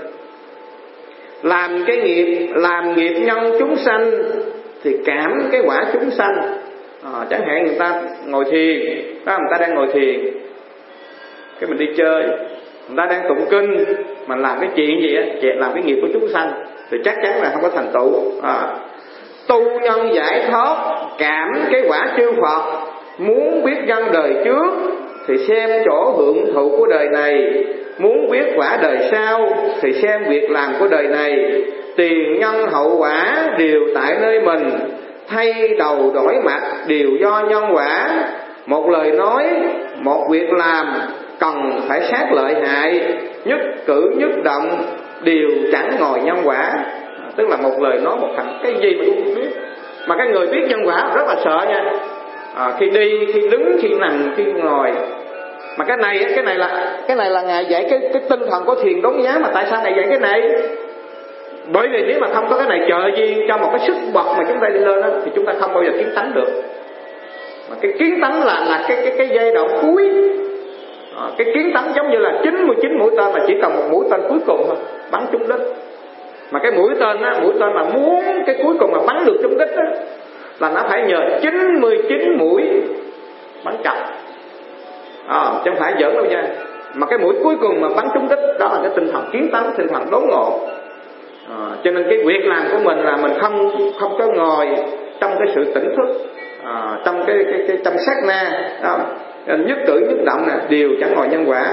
Làm nghiệp nhân chúng sanh thì cảm cái quả chúng sanh. Chẳng hạn người ta ngồi thiền, người ta đang ngồi thiền, cái mình đi chơi, người ta đang tụng kinh, mình làm cái chuyện gì á, làm cái nghiệp của chúng sanh thì chắc chắn là không có thành tựu. Tu nhân giải thoát cảm cái quả chư Phật, muốn biết nhân đời trước thì xem chỗ hưởng thụ của đời này, muốn biết quả đời sau thì xem việc làm của đời này. Tiền nhân hậu quả đều tại nơi mình, thay đầu đổi mặt đều do nhân quả. Một lời nói, một việc làm cần phải sát lợi hại, nhất cử nhất động đều chẳng ngồi nhân quả. Tức là một lời nói, một hành cái gì mà cũng không biết. Mà cái người biết nhân quả rất là sợ nha. Khi đi, khi đứng, khi nằm, khi ngồi. Mà cái này là ngài dạy cái tinh thần của thiền đốn giá. Mà tại sao ngài dạy cái này? Bởi vì nếu mà không có cái này trợ duyên cho một cái sức bật mà chúng ta đi lên đó, thì chúng ta không bao giờ kiến tánh được. Mà cái kiến tánh là cái giai đoạn cuối. Cái kiến tánh giống như là 99 mũi tên mà chỉ cần một mũi tên cuối cùng thôi bắn trúng đích. Mà cái mũi tên mà muốn cái cuối cùng mà bắn được trúng đích đó, là nó phải nhờ 99 mũi bắn chậm, chứ không phải giỡn đâu nha. Mà cái mũi cuối cùng mà bắn trúng đích đó là cái tinh thần kiến tánh, tinh thần đốn ngộ. Cho nên cái việc làm của mình là mình không có ngồi trong cái sự tỉnh thức, trong cái trong sát na đó. Nhất cử nhất động nè đều chẳng ngồi nhân quả.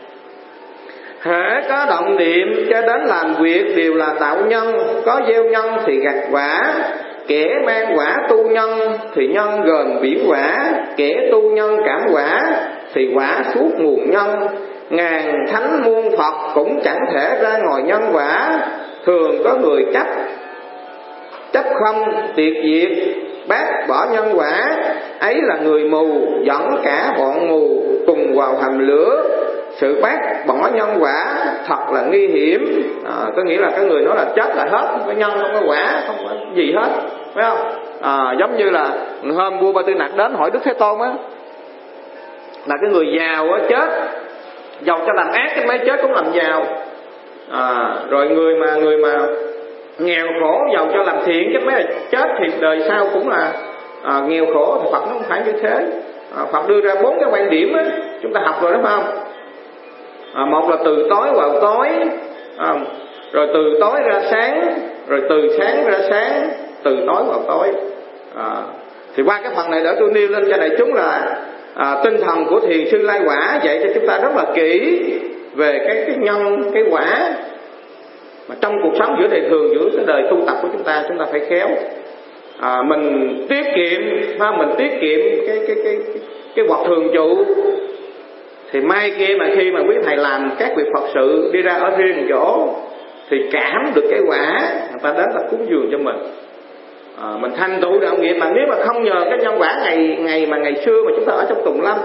Hễ có động niệm cho đến làm việc đều là tạo nhân, có gieo nhân thì gặt quả. Kẻ mang quả tu nhân thì nhân gồm biển quả, kẻ tu nhân cảm quả thì quả suốt nguồn nhân. Ngàn thánh muôn Phật cũng chẳng thể ra ngồi nhân quả. Thường có người chấp không tiệt diệt, bác bỏ nhân quả, ấy là người mù dẫn cả bọn mù cùng vào hầm lửa. Sự bác bỏ nhân quả thật là nguy hiểm. Có nghĩa là cái người nói là chết là hết, không có nhân, không có quả, không có gì hết, phải không? Giống như là hôm vua Ba Tư Nặc đến hỏi Đức Thế Tôn á, là cái người giàu á chết, giàu cho làm ác cái mấy chết cũng làm giàu. Rồi người mà nghèo khổ giàu cho làm thiện, chứ mấy là chết thì đời sau cũng là nghèo khổ. Thì Phật nó không phải như thế. Phật đưa ra 4 cái quan điểm á, chúng ta học rồi đúng không? Một là từ tối vào tối, rồi từ tối ra sáng, rồi từ sáng ra sáng, từ tối vào tối. Thì qua cái phần này để tôi nêu lên cho đại chúng là tinh thần của thiền sư Lai Quả dạy cho chúng ta rất là kỹ về cái nhân, cái quả. Mà trong cuộc sống giữa đời thường, giữa cái đời tu tập của chúng ta phải khéo. Mình tiết kiệm, mình tiết kiệm cái vật thường trụ, thì mai kia mà khi mà quý thầy làm các việc Phật sự, đi ra ở riêng chỗ, thì cảm được cái quả người ta đến là cúng dường cho mình. Mình thành tựu đạo nghiệp. Mà nếu mà không nhờ cái nhân quả ngày xưa mà chúng ta ở trong tùng lâm,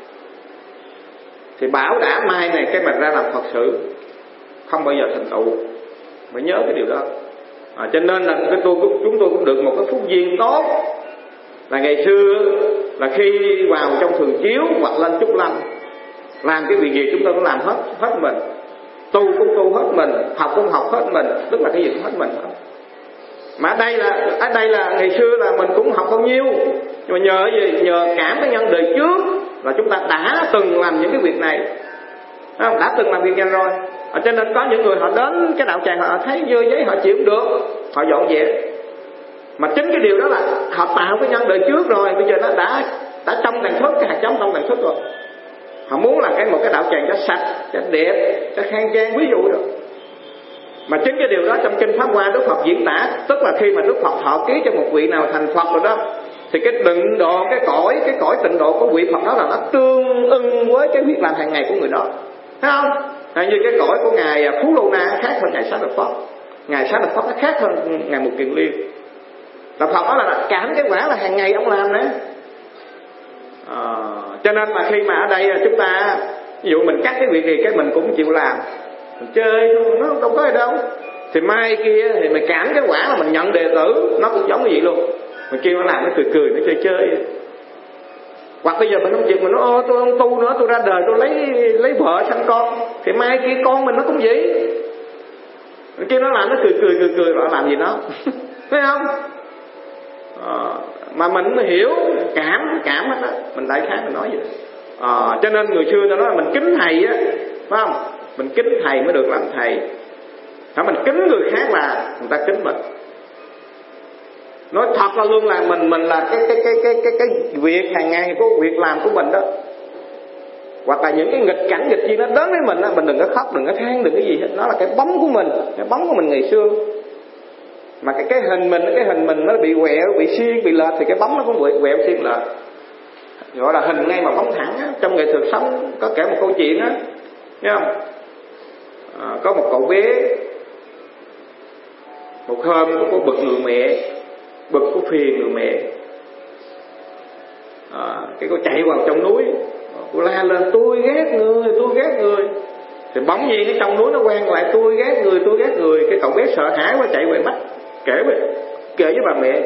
thì bảo đảm mai này cái mình ra làm Phật sự không bao giờ thành tựu. Phải nhớ cái điều đó. Cho nên là chúng tôi cũng được một cái phúc duyên tốt, là ngày xưa là khi vào trong thường chiếu hoặc lên Trúc Lâm, làm cái việc gì chúng tôi cũng làm hết mình, tu cũng tu hết mình, học cũng học hết mình, tức là cái gì cũng hết mình hết. Mà ở đây là ngày xưa là mình cũng học bao nhiêu, nhưng mà nhờ cái gì? Nhờ cảm cái nhân đời trước là chúng ta đã từng làm những cái việc này, đã từng làm việc này rồi. Cho nên có những người họ đến cái đạo tràng, họ thấy dơ giấy họ chịu không được, họ dọn dẹp. Mà chính cái điều đó là họ tạo cái nhân đời trước rồi, bây giờ nó đã trong tàn thức, cái hạt giống trong tàn thức rồi. Họ muốn là một cái đạo tràng cho sạch, cho đẹp, cho khang trang, ví dụ đó. Mà chính cái điều đó trong kinh Pháp Hoa Đức Phật diễn tả, tức là khi mà Đức Phật thọ ký cho một vị nào thành Phật rồi đó, thì cái tịnh độ, cái cõi tịnh độ của vị Phật đó là nó tương ưng với cái việc làm hàng ngày của người đó, thấy không? Như cái cõi của ngài Phú Lô Na khác hơn ngài Xá Lợi Phất, ngài Xá Lợi Phất nó khác hơn ngài Mục Kiền Liên. Là Phật đó là cảm cái quả là hàng ngày ông làm đấy. Cho nên mà khi mà ở đây chúng ta, ví dụ mình cắt cái việc gì cái mình cũng chịu làm, mình chơi thôi, nó không có gì đâu. Thì mai kia thì mình cảm cái quả là mình nhận đệ tử, nó cũng giống như vậy luôn. Mình kêu nó làm nó cười, nó chơi. Hoặc bây giờ mình không chịu, mình nói tôi không tu nữa, tôi ra đời tôi lấy vợ sanh con, thì mai kia con mình nó cũng vậy. Mình kêu nó làm nó cười rồi làm gì nó thấy không? Mà mình hiểu cảm hết đó, mình đại khái mình nói vậy. Cho nên người xưa ta nói là mình kính thầy á, phải không? Mình kính thầy mới được làm thầy. Mình kính người khác là người ta kính mình. Nói thật là luôn là mình là cái việc hàng ngày của việc làm của mình đó. Hoặc là những cái nghịch cảnh nghịch chi nó đến với mình đó, mình đừng có khóc, đừng có than, đừng cái gì hết. Nó là cái bóng của mình, cái bóng của mình ngày xưa. Mà cái hình mình nó bị quẹo, bị xiên, bị lệch, thì cái bóng nó cũng bị quẹo xiên lệch. Gọi là hình ngay mà bóng thẳng á. Trong nghệ thuật sống có kể một câu chuyện á, thấy không? Có một cậu bé, một hôm có bực người mẹ, bực có phiền người mẹ. Cái cô chạy vào trong núi, cô la lên tôi ghét người. Thì bỗng nhiên cái trong núi nó quen lại tôi ghét người. Cái cậu bé sợ hãi quá chạy về bắt kể với bà mẹ.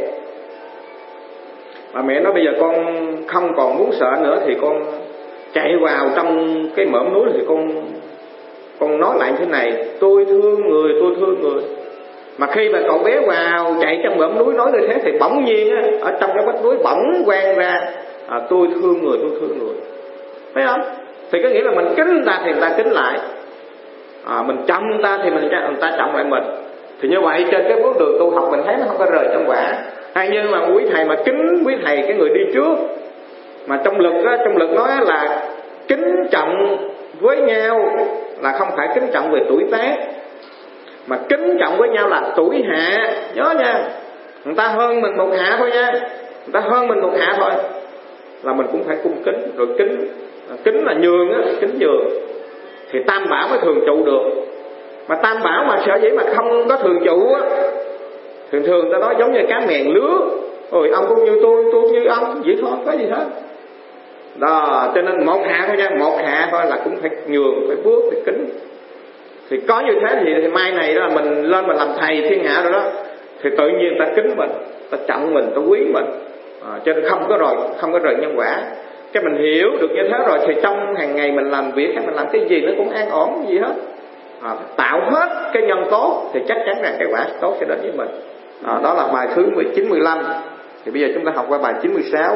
Bà mẹ nói bây giờ con không còn muốn sợ nữa, thì con chạy vào trong cái mỏm núi, thì con nói lại thế này: tôi thương người. Mà khi mà cậu bé vào chạy trong mỏm núi nói như thế, thì bỗng nhiên á, ở trong cái vách núi bỗng quen ra tôi thương người. Thấy không? Thì có nghĩa là mình kính người ta thì người ta kính lại, mình trọng người ta thì người ta trọng lại mình. Thì như vậy trên cái bước đường tu học mình thấy nó không có rời trong quả. Hay như mà quý thầy mà kính quý thầy cái người đi trước, mà trong lực nói là kính trọng với nhau là không phải kính trọng về tuổi tác, mà kính trọng với nhau là tuổi hạ. Nhớ nha, người ta hơn mình một hạ thôi nha, người ta hơn mình một hạ thôi là mình cũng phải cung kính. Rồi kính là nhường á, kính nhường thì tam bảo mới thường trụ được. Mà tam bảo mà sở dĩ mà không có thường trụ á, thường ta nói giống như cá mèn lứa, ôi ông cũng như tôi cũng như ông, vậy thôi, có gì hết đó. Cho nên một hạ thôi nha, một hạ thôi là cũng phải nhường, phải bước, phải kính. Thì có như thế thì mai này đó là mình lên mà làm thầy thiên hạ rồi đó, thì tự nhiên ta kính mình, ta trọng mình, ta quý mình. Cho nên không có rời nhân quả. Cái mình hiểu được như thế rồi thì trong hàng ngày mình làm việc hay mình làm cái gì nó cũng an ổn gì hết. tạo hết cái nhân tốt thì chắc chắn rằng cái quả tốt sẽ đến với mình. Đó là bài thứ 95. Thì bây giờ chúng ta học qua bài 96.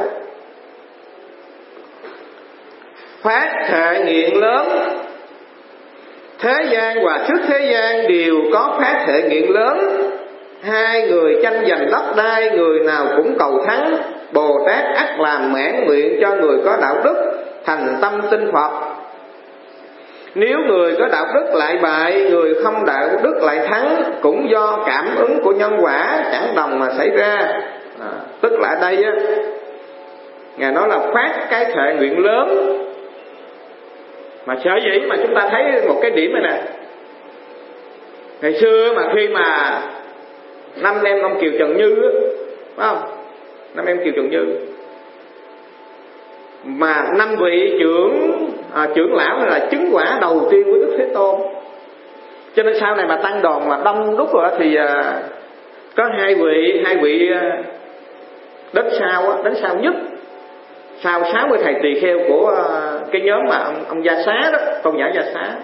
Phát thệ nghiện lớn. Thế gian và trước thế gian đều có phát thệ nghiện lớn. Hai người tranh giành đất đai, người nào cũng cầu thắng. Bồ Tát ắt làm mãn nguyện cho người có đạo đức, thành tâm tin Phật. Nếu người có đạo đức lại bại, người không đạo đức lại thắng, cũng do cảm ứng của nhân quả chẳng đồng mà xảy ra. Tức là ở đây á, Ngài nói là phát cái thệ nguyện lớn. Mà sở dĩ mà chúng ta thấy một cái điểm này nè, ngày xưa mà khi mà 5 em ông Kiều Trần Như á, phải không? 5 em Kiều Trần Như mà 5 vị trưởng lão là chứng quả đầu tiên của Đức Thế Tôn. Cho nên sau này mà tăng đoàn mà đông đúc rồi thì có hai vị đến sau nhất, sau 60 thầy tỳ kheo của cái nhóm mà ông Gia Xá đó, tôn giả Gia Xá.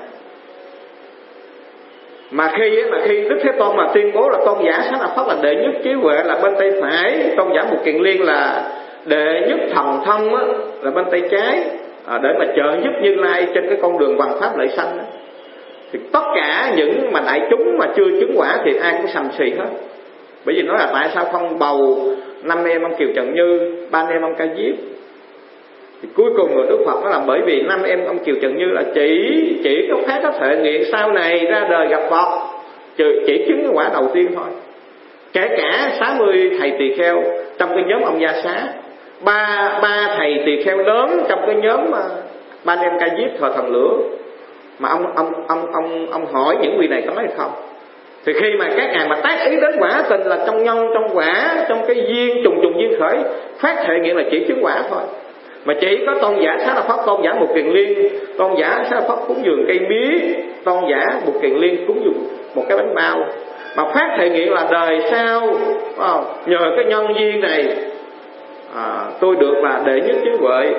Mà khi Đức Thế Tôn mà tuyên bố là tôn giả Xá Lợi Phất là đệ nhất trí huệ là bên tay phải, tôn giả Mục Kiền Liên là đệ nhất thần thông á, là bên tay trái, để mà trợ giúp Như Lai trên cái con đường hoằng pháp lợi sanh đó. Thì tất cả những mà đại chúng mà chưa chứng quả thì ai cũng sầm xì hết. Bởi vì nói là tại sao không bầu 5 em ông Kiều Trần Như, 3 em ông Ca Diếp. Thì cuối cùng rồi Đức Phật nói là bởi vì 5 em ông Kiều Trần Như là chỉ có phát có thể nguyện sau này ra đời gặp Phật, chỉ chứng cái quả đầu tiên thôi. Kể cả 60 thầy tỳ kheo trong cái nhóm ông Gia Xá, ba thầy tỳ kheo lớn trong cái nhóm 3 em Ca Diếp thờ thần lửa, mà ông hỏi những vị này có hay không. Thì khi mà các ngài mà tác ý đến quả tình là trong nhân trong quả, trong cái duyên trùng duyên khởi, phát thệ nguyện là chỉ chứng quả thôi. Mà chỉ có tôn giả Xá Lợi Phất, tôn giả Mục Kiền Liên, tôn giả Xá Lợi Phất cúng dường cây mía, tôn giả Mục Kiền Liên cúng dường một cái bánh bao. Mà phát thệ nguyện là đời sau nhờ cái nhân duyên này tôi được là đệ nhất trí huệ,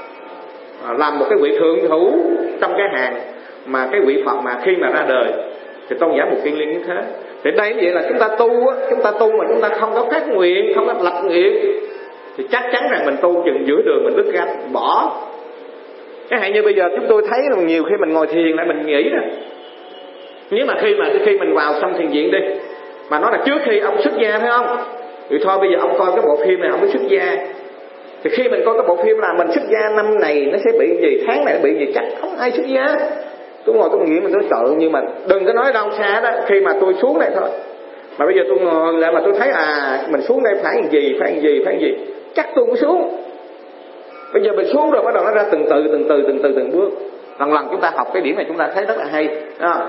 làm một cái vị thượng thủ trong cái hàng mà cái vị Phật mà khi mà ra đời. Thì tôn giả Mục Kiền Liên như thế. Thì đây vậy là chúng ta tu mà chúng ta không có phát nguyện, không có lập nguyện thì chắc chắn rằng mình tu chừng giữa đường mình đứt gánh bỏ. Cái hạn như bây giờ chúng tôi thấy là nhiều khi mình ngồi thiền lại mình nghĩ nè, nếu mà khi mình vào xong thiền viện đi, mà nói là trước khi ông xuất gia phải không, thì thôi bây giờ ông coi cái bộ phim này ông mới xuất gia. Thì khi mình coi cái bộ phim là mình xuất gia năm này nó sẽ bị gì, tháng này nó bị gì, chắc không ai xuất gia. Tôi ngồi tôi nghĩ mình tôi sợ, nhưng mà đừng có nói đâu xa đó, khi mà tôi xuống đây thôi. Mà bây giờ tôi ngồi lại mà tôi thấy mình xuống đây phải làm gì, chắc tôi cũng xuống. Bây giờ mình xuống rồi bắt đầu nó ra từng bước. Lần chúng ta học cái điểm này chúng ta thấy rất là hay đó.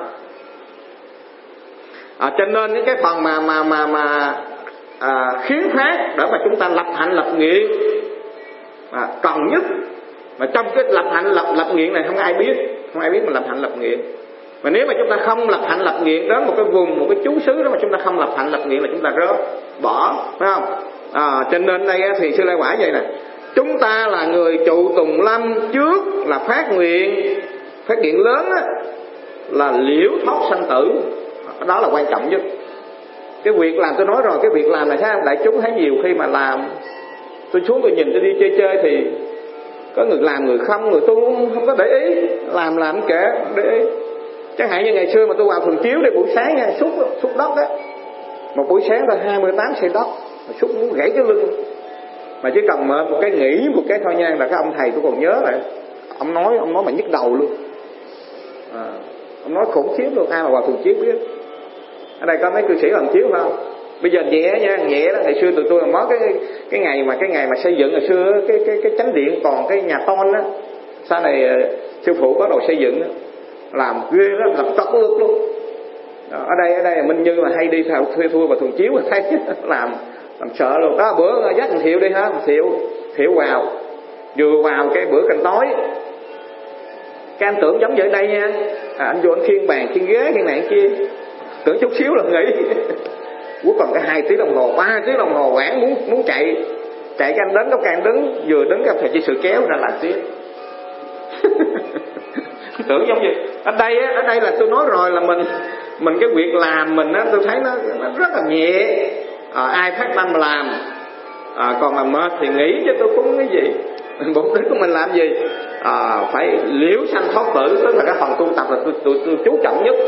Cho nên những cái phần mà khiến phát để mà chúng ta lập hạnh lập nguyện cần nhất. Mà trong cái lập hạnh lập nguyện này không ai biết mình lập hạnh lập nguyện. Mà nếu mà chúng ta không lập hạnh lập nguyện đến một cái vùng, một cái chú xứ đó mà chúng ta không lập hạnh lập nguyện là chúng ta rớt bỏ, phải không? Cho nên đây thì Sư Lai Quả vậy nè, chúng ta là người trụ tùng lâm trước là phát nguyện lớn á, là liễu thoát sanh tử, đó là quan trọng nhất. Cái việc làm tôi nói rồi, cái việc làm này thấy không, đại chúng thấy nhiều khi mà làm, tôi xuống tôi nhìn tôi đi chơi thì có người làm người không, người tu không có để ý, làm kệ để ý. Chẳng hạn như ngày xưa mà tôi vào Thường Chiếu để buổi sáng nha, xúc đất á, một buổi sáng là 28 xe đất, xúc muốn gãy cái lưng. Mà chỉ cần một cái nghĩ một cái thôi nha, là cái ông thầy tôi còn nhớ lại, ông nói mà nhức đầu luôn. Ông nói khủng khiếp luôn, ai mà vào Thường Chiếu biết. Ở đây có mấy cư sĩ làm chiếu phải không? Bây giờ nhẹ đó, ngày xưa tụi tôi mới cái ngày mà xây dựng ngày xưa cái chánh điện còn cái nhà ton á, sau này sư phụ bắt đầu xây dựng đó, làm ghê lắm, làm tóc ướt luôn. Ở đây là Minh Như mà hay đi thuê thua vào Thường Chiếu thấy làm sợ luôn. Đó bữa dắt thằng Thiệu đi ha, Thiệu vào, vừa vào cái bữa canh tối, cái anh tưởng giống như ở đây nha, anh vô anh khiêng bàn khiêng ghế khiêng này kia, tưởng chút xíu là nghỉ. Cuối còn cái 2 tiếng đồng hồ 3 tiếng đồng hồ quảng muốn chạy cái anh đến, cái anh vừa đứng gặp thầy chỉ sự kéo ra làm tiếp. Tưởng giống như Ở đây là tôi nói rồi là mình cái việc làm mình á, tôi thấy nó rất là nhẹ. Ai phát tâm làm, còn mà mệt thì nghỉ, chứ tôi cũng cái gì. Mục đích của mình làm gì? Phải liễu sanh thoát tử, tức là cái phần tu tập là tôi chú trọng nhất.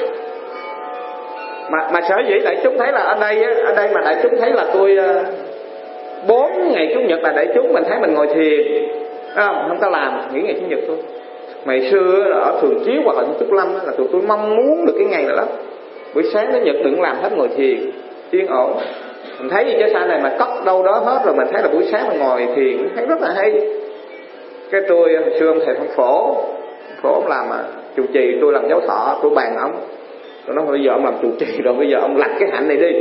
Mà sở dĩ đại chúng thấy là ở đây mà đại chúng thấy là tôi 4 ngày Chủ nhật là đại chúng mình thấy mình ngồi thiền, không có làm, nghỉ ngày Chủ nhật thôi. Ngày xưa ở Thường Chiếu hoặc là Túc Lâm là tôi mong muốn được cái ngày này lắm. Buổi sáng đến Nhật đừng làm hết, ngồi thiền yên ổn. Mình thấy gì chứ sau này mà cất đâu đó hết rồi, mình thấy là buổi sáng mình ngồi thiền thấy rất là hay. Cái tôi hồi xưa ông thầy Phong Phổ ông làm trụ trì, tôi làm giáo thọ, tôi bàn ông, tôi nói bây giờ ông làm trụ trì rồi, bây giờ ông lạch cái hạnh này đi.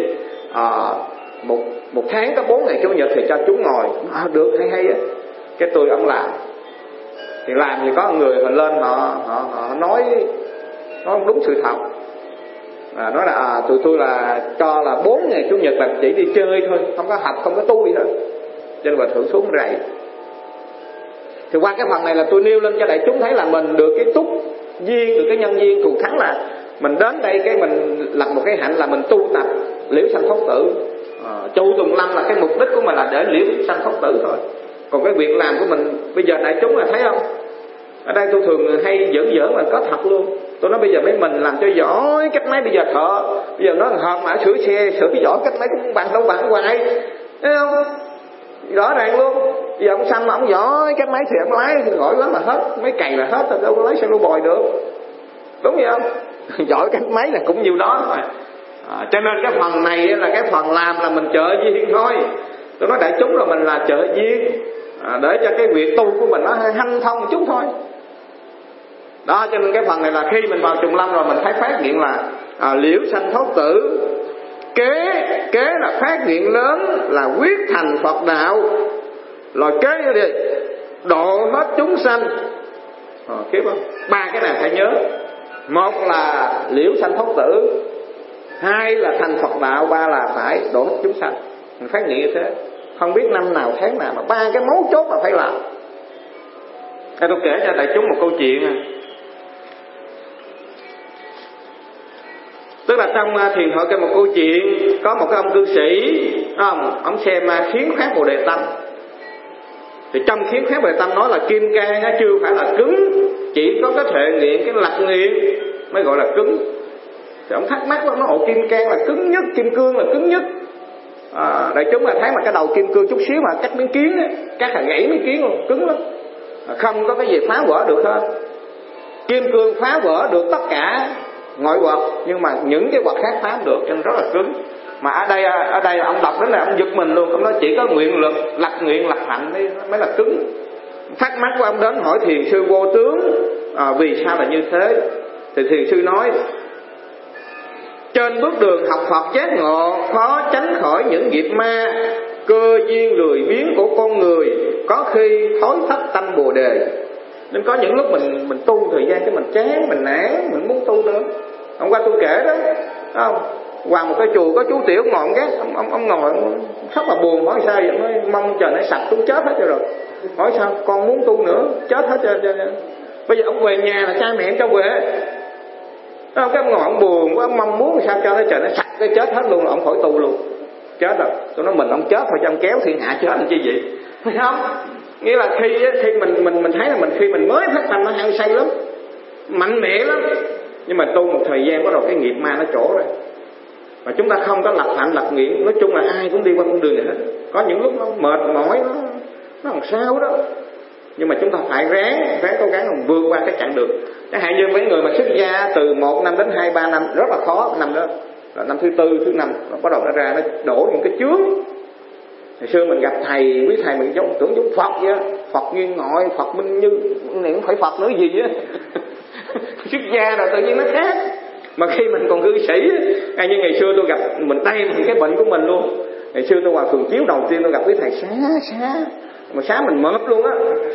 Một tháng có 4 ngày Chủ nhật thì cho chúng ngồi. Được, hay á. Cái tôi ông làm thì có người họ lên họ nói không đúng sự thật. Nói là tụi tôi là cho là 4 ngày Chủ nhật là chỉ đi chơi thôi, không có học, không có tu gì hết. Cho nên Hòa Thượng xuống rầy. Thì qua cái phần này là tôi nêu lên cho đại chúng thấy là mình được cái túc duyên, được cái nhân duyên thù thắng, là mình đến đây cái mình lập một cái hạnh là mình tu tập liễu sanh thoát tử. Trụ Tùng Lâm là cái mục đích của mình là để liễu sanh thoát tử thôi. Còn cái việc làm của mình bây giờ đại chúng là thấy không? Ở đây tôi thường hay giỡn mà có thật luôn. Tôi nói bây giờ mấy mình làm cho giỏi cách máy, bây giờ thợ bây giờ nó hợp mã sửa xe, sửa cái giỏi cách máy cũng bằng đâu bằng hoài, thấy không? Rõ ràng luôn. Bây giờ ông Sanh mà ông giỏi cách máy thì ông lái thì giỏi lắm mà hết, mấy cày là hết rồi, đâu có lấy xe lô bòi được, đúng vậy không? Giỏi cách máy là cũng nhiều đó mà. Cho nên cái phần này là cái phần làm là mình trợ duyên thôi. Tôi nói đại chúng là mình là trợ duyên, để cho cái việc tu của mình nó hanh thông một chút thôi. Đó, cho nên cái phần này là khi mình vào Trùng Lâm rồi mình thấy phát hiện là liễu sanh thoát tử. Kế là phát hiện lớn là quyết thành Phật đạo. Rồi kế nữa đi, độ hết chúng sanh. Kiếp không? 3 cái này phải nhớ. Một là liễu sanh thoát tử, 2 là thành Phật đạo, 3 là phải độ hết chúng sanh. Mình phát hiện như thế. Không biết năm nào tháng nào mà 3 cái mấu chốt mà phải làm. Tôi kể cho đại chúng một câu chuyện. Tức là trong thiền hội kể một câu chuyện, có một cái ông cư sĩ, ông xem Khiếm Khát Bồ Đề Tâm. Thì trong Khiếm Khát Bồ Đề Tâm nói là kim cang nó chưa phải là cứng, chỉ có cái thể nghiện, cái lặt nghiện mới gọi là cứng. Thì ông thắc mắc lắm, nó kim cang là cứng nhất, kim cương là cứng nhất. Đại chúng là thấy mà cái đầu kim cương chút xíu mà cắt miếng kiến á, cắt là gãy miếng kiến luôn, cứng lắm, không có cái gì phá vỡ được hết. Kim cương phá vỡ được tất cả ngoại vật, nhưng mà những cái vật khác phá không được, cho nên rất là cứng. Mà ở đây ông đọc đến là ông giật mình luôn. Ông nói chỉ có nguyện lực, lặt nguyện, lặt hạnh mới là cứng. Thắc mắc của ông đến hỏi thiền sư Vô Tướng, vì sao là như thế? Thì thiền sư nói, trên bước đường học Phật giác ngộ, khó tránh khỏi những nghiệp ma, cơ duyên lười biếng của con người, có khi thối thất tâm Bồ Đề. Nên có những lúc mình tu thời gian cái mình chán, mình nản, mình muốn tu nữa. Hôm qua tôi kể đó, không? Qua một cái chùa có chú Tiểu ngồi ông ngồi rất là buồn, hỏi sao vậy? Nói mong trời nó sạch, tôi chết hết rồi. Hỏi sao? Con muốn tu nữa, chết hết cho. Bây giờ ông về nhà là cha mẹ cho về. Cái ông ngồi ông buồn quá, ông mong muốn sao cho nó trời nó sạch, cái chết hết luôn, ông khỏi tu luôn. Chết rồi. Tôi nói mình ông chết thôi cho ông kéo thiên hạ chết làm chi vậy? Phải không? Nghĩa là khi mình thấy là khi mình mới phát tâm nó hăng say lắm, mạnh mẽ lắm, nhưng mà tu một thời gian bắt đầu cái nghiệp ma nó trổ rồi. Mà chúng ta không có lập hạnh lập nguyện, nói chung là ai cũng đi qua con đường này hết. Có những lúc nó mệt mỏi, nó làm sao đó, nhưng mà chúng ta phải ráng cố gắng vượt qua cái chặng đường. Chẳng hạn như mấy người mà xuất gia từ 1 năm đến 2-3 năm rất là khó. Năm đó là năm thứ 4, thứ 5 bắt đầu nó ra, nó đổ những cái chướng. Hồi xưa mình gặp thầy, quý thầy mình tưởng giống Phật vậy, Phật Nguyên Ngọi, Phật Minh Như, này cũng phải Phật nữa gì á. Xuất gia rồi tự nhiên nó khác. Mà khi mình còn cư sĩ, như ngày xưa tôi gặp mình tay mình cái bệnh của mình luôn. Ngày xưa tôi vào Thường Chiếu đầu tiên tôi gặp quý thầy xá, mà xá mình mớp luôn á,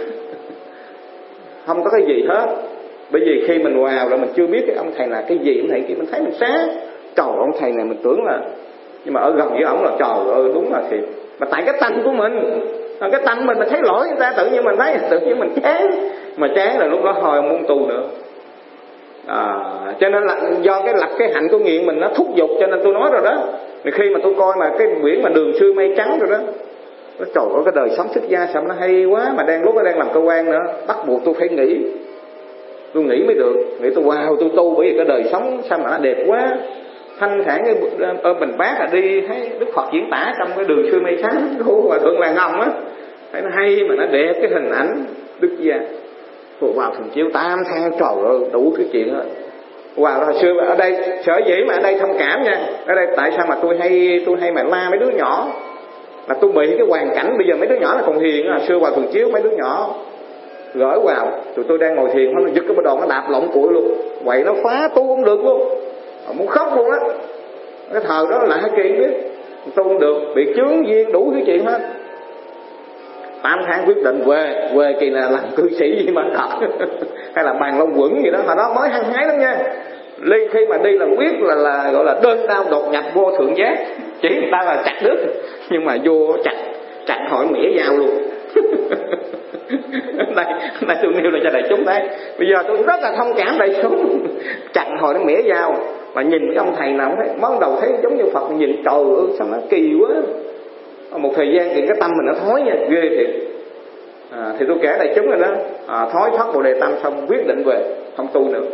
không có cái gì hết. Bởi vì khi mình vào rồi mình chưa biết cái ông thầy là cái gì, ông thầy kia mình thấy mình xá. Trời, ông thầy này mình tưởng là, nhưng mà ở gần với ổng là trời ơi đúng là thiệt. Mà tại cái tâm của mình, cái tâm mình thấy lỗi người ta, tự nhiên mình thấy tự nhiên mình chán. Mà chán là lúc đó hồi muốn tu nữa. Cho nên là do cái hạnh của nghiện mình nó thúc giục, cho nên tôi nói rồi đó. Khi mà tôi coi mà cái quyển mà Đường Xưa Mây Trắng rồi đó, trời ơi cái đời sống xuất gia sao nó hay quá, mà lúc đó đang làm cơ quan nữa, bắt buộc tôi phải nghĩ. Tôi nghĩ mới được, nghĩ tôi tôi tu, bởi vì cái đời sống sao mà nó đẹp quá, thanh thản cái ôm Bình Bát là đi thấy Đức Phật diễn tả trong cái Đường Xưa Mây Trắng của Hòa Thượng Làng Ngòng á, thấy nó hay mà nó đẹp, cái hình ảnh Đức Gia. Tôi vào Thường Chiếu tám tháng, trời ơi đủ cái chuyện hết. Hồi xưa ở đây sở dĩ mà ở đây thông cảm nha, ở đây tại sao mà tôi hay mà la mấy đứa nhỏ, là tôi bị cái hoàn cảnh bây giờ mấy đứa nhỏ là còn hiền á. Xưa vào Thường Chiếu mấy đứa nhỏ gửi vào, tụi tôi đang ngồi thiền, nó giật cái đồ nó đạp lộn cuội luôn, quậy nó phá tu không được luôn, muốn khóc luôn á. Cái thời đó là hai kỳ biết tu không được, bị chướng duyên đủ cái chuyện hết. 8 tháng quyết định về kỳ này làm cư sĩ gì mà thật hay là bàn long quẩn gì đó, hồi đó mới hăng hái lắm nha. Khi mà đi là quyết là gọi là đơn đao đột nhập vô thượng giác, chỉ người ta là chặt đứt, nhưng mà vô chặt hỏi mỉa dao luôn. Đây tôi nêu là cho đại chúng thấy. Bây giờ tôi rất là thông cảm đại chúng, chặt hỏi nó mỉa dao, mà nhìn cái ông thầy nào cũng thấy mới đầu thấy giống như Phật, nhìn trời ơi sao nó kỳ quá. Một thời gian thì cái tâm mình nó thói nha, ghê thiệt. Thì tôi kể đại chúng rồi đó, thói thoát Bồ Đề Tâm xong quyết định về không tu nữa.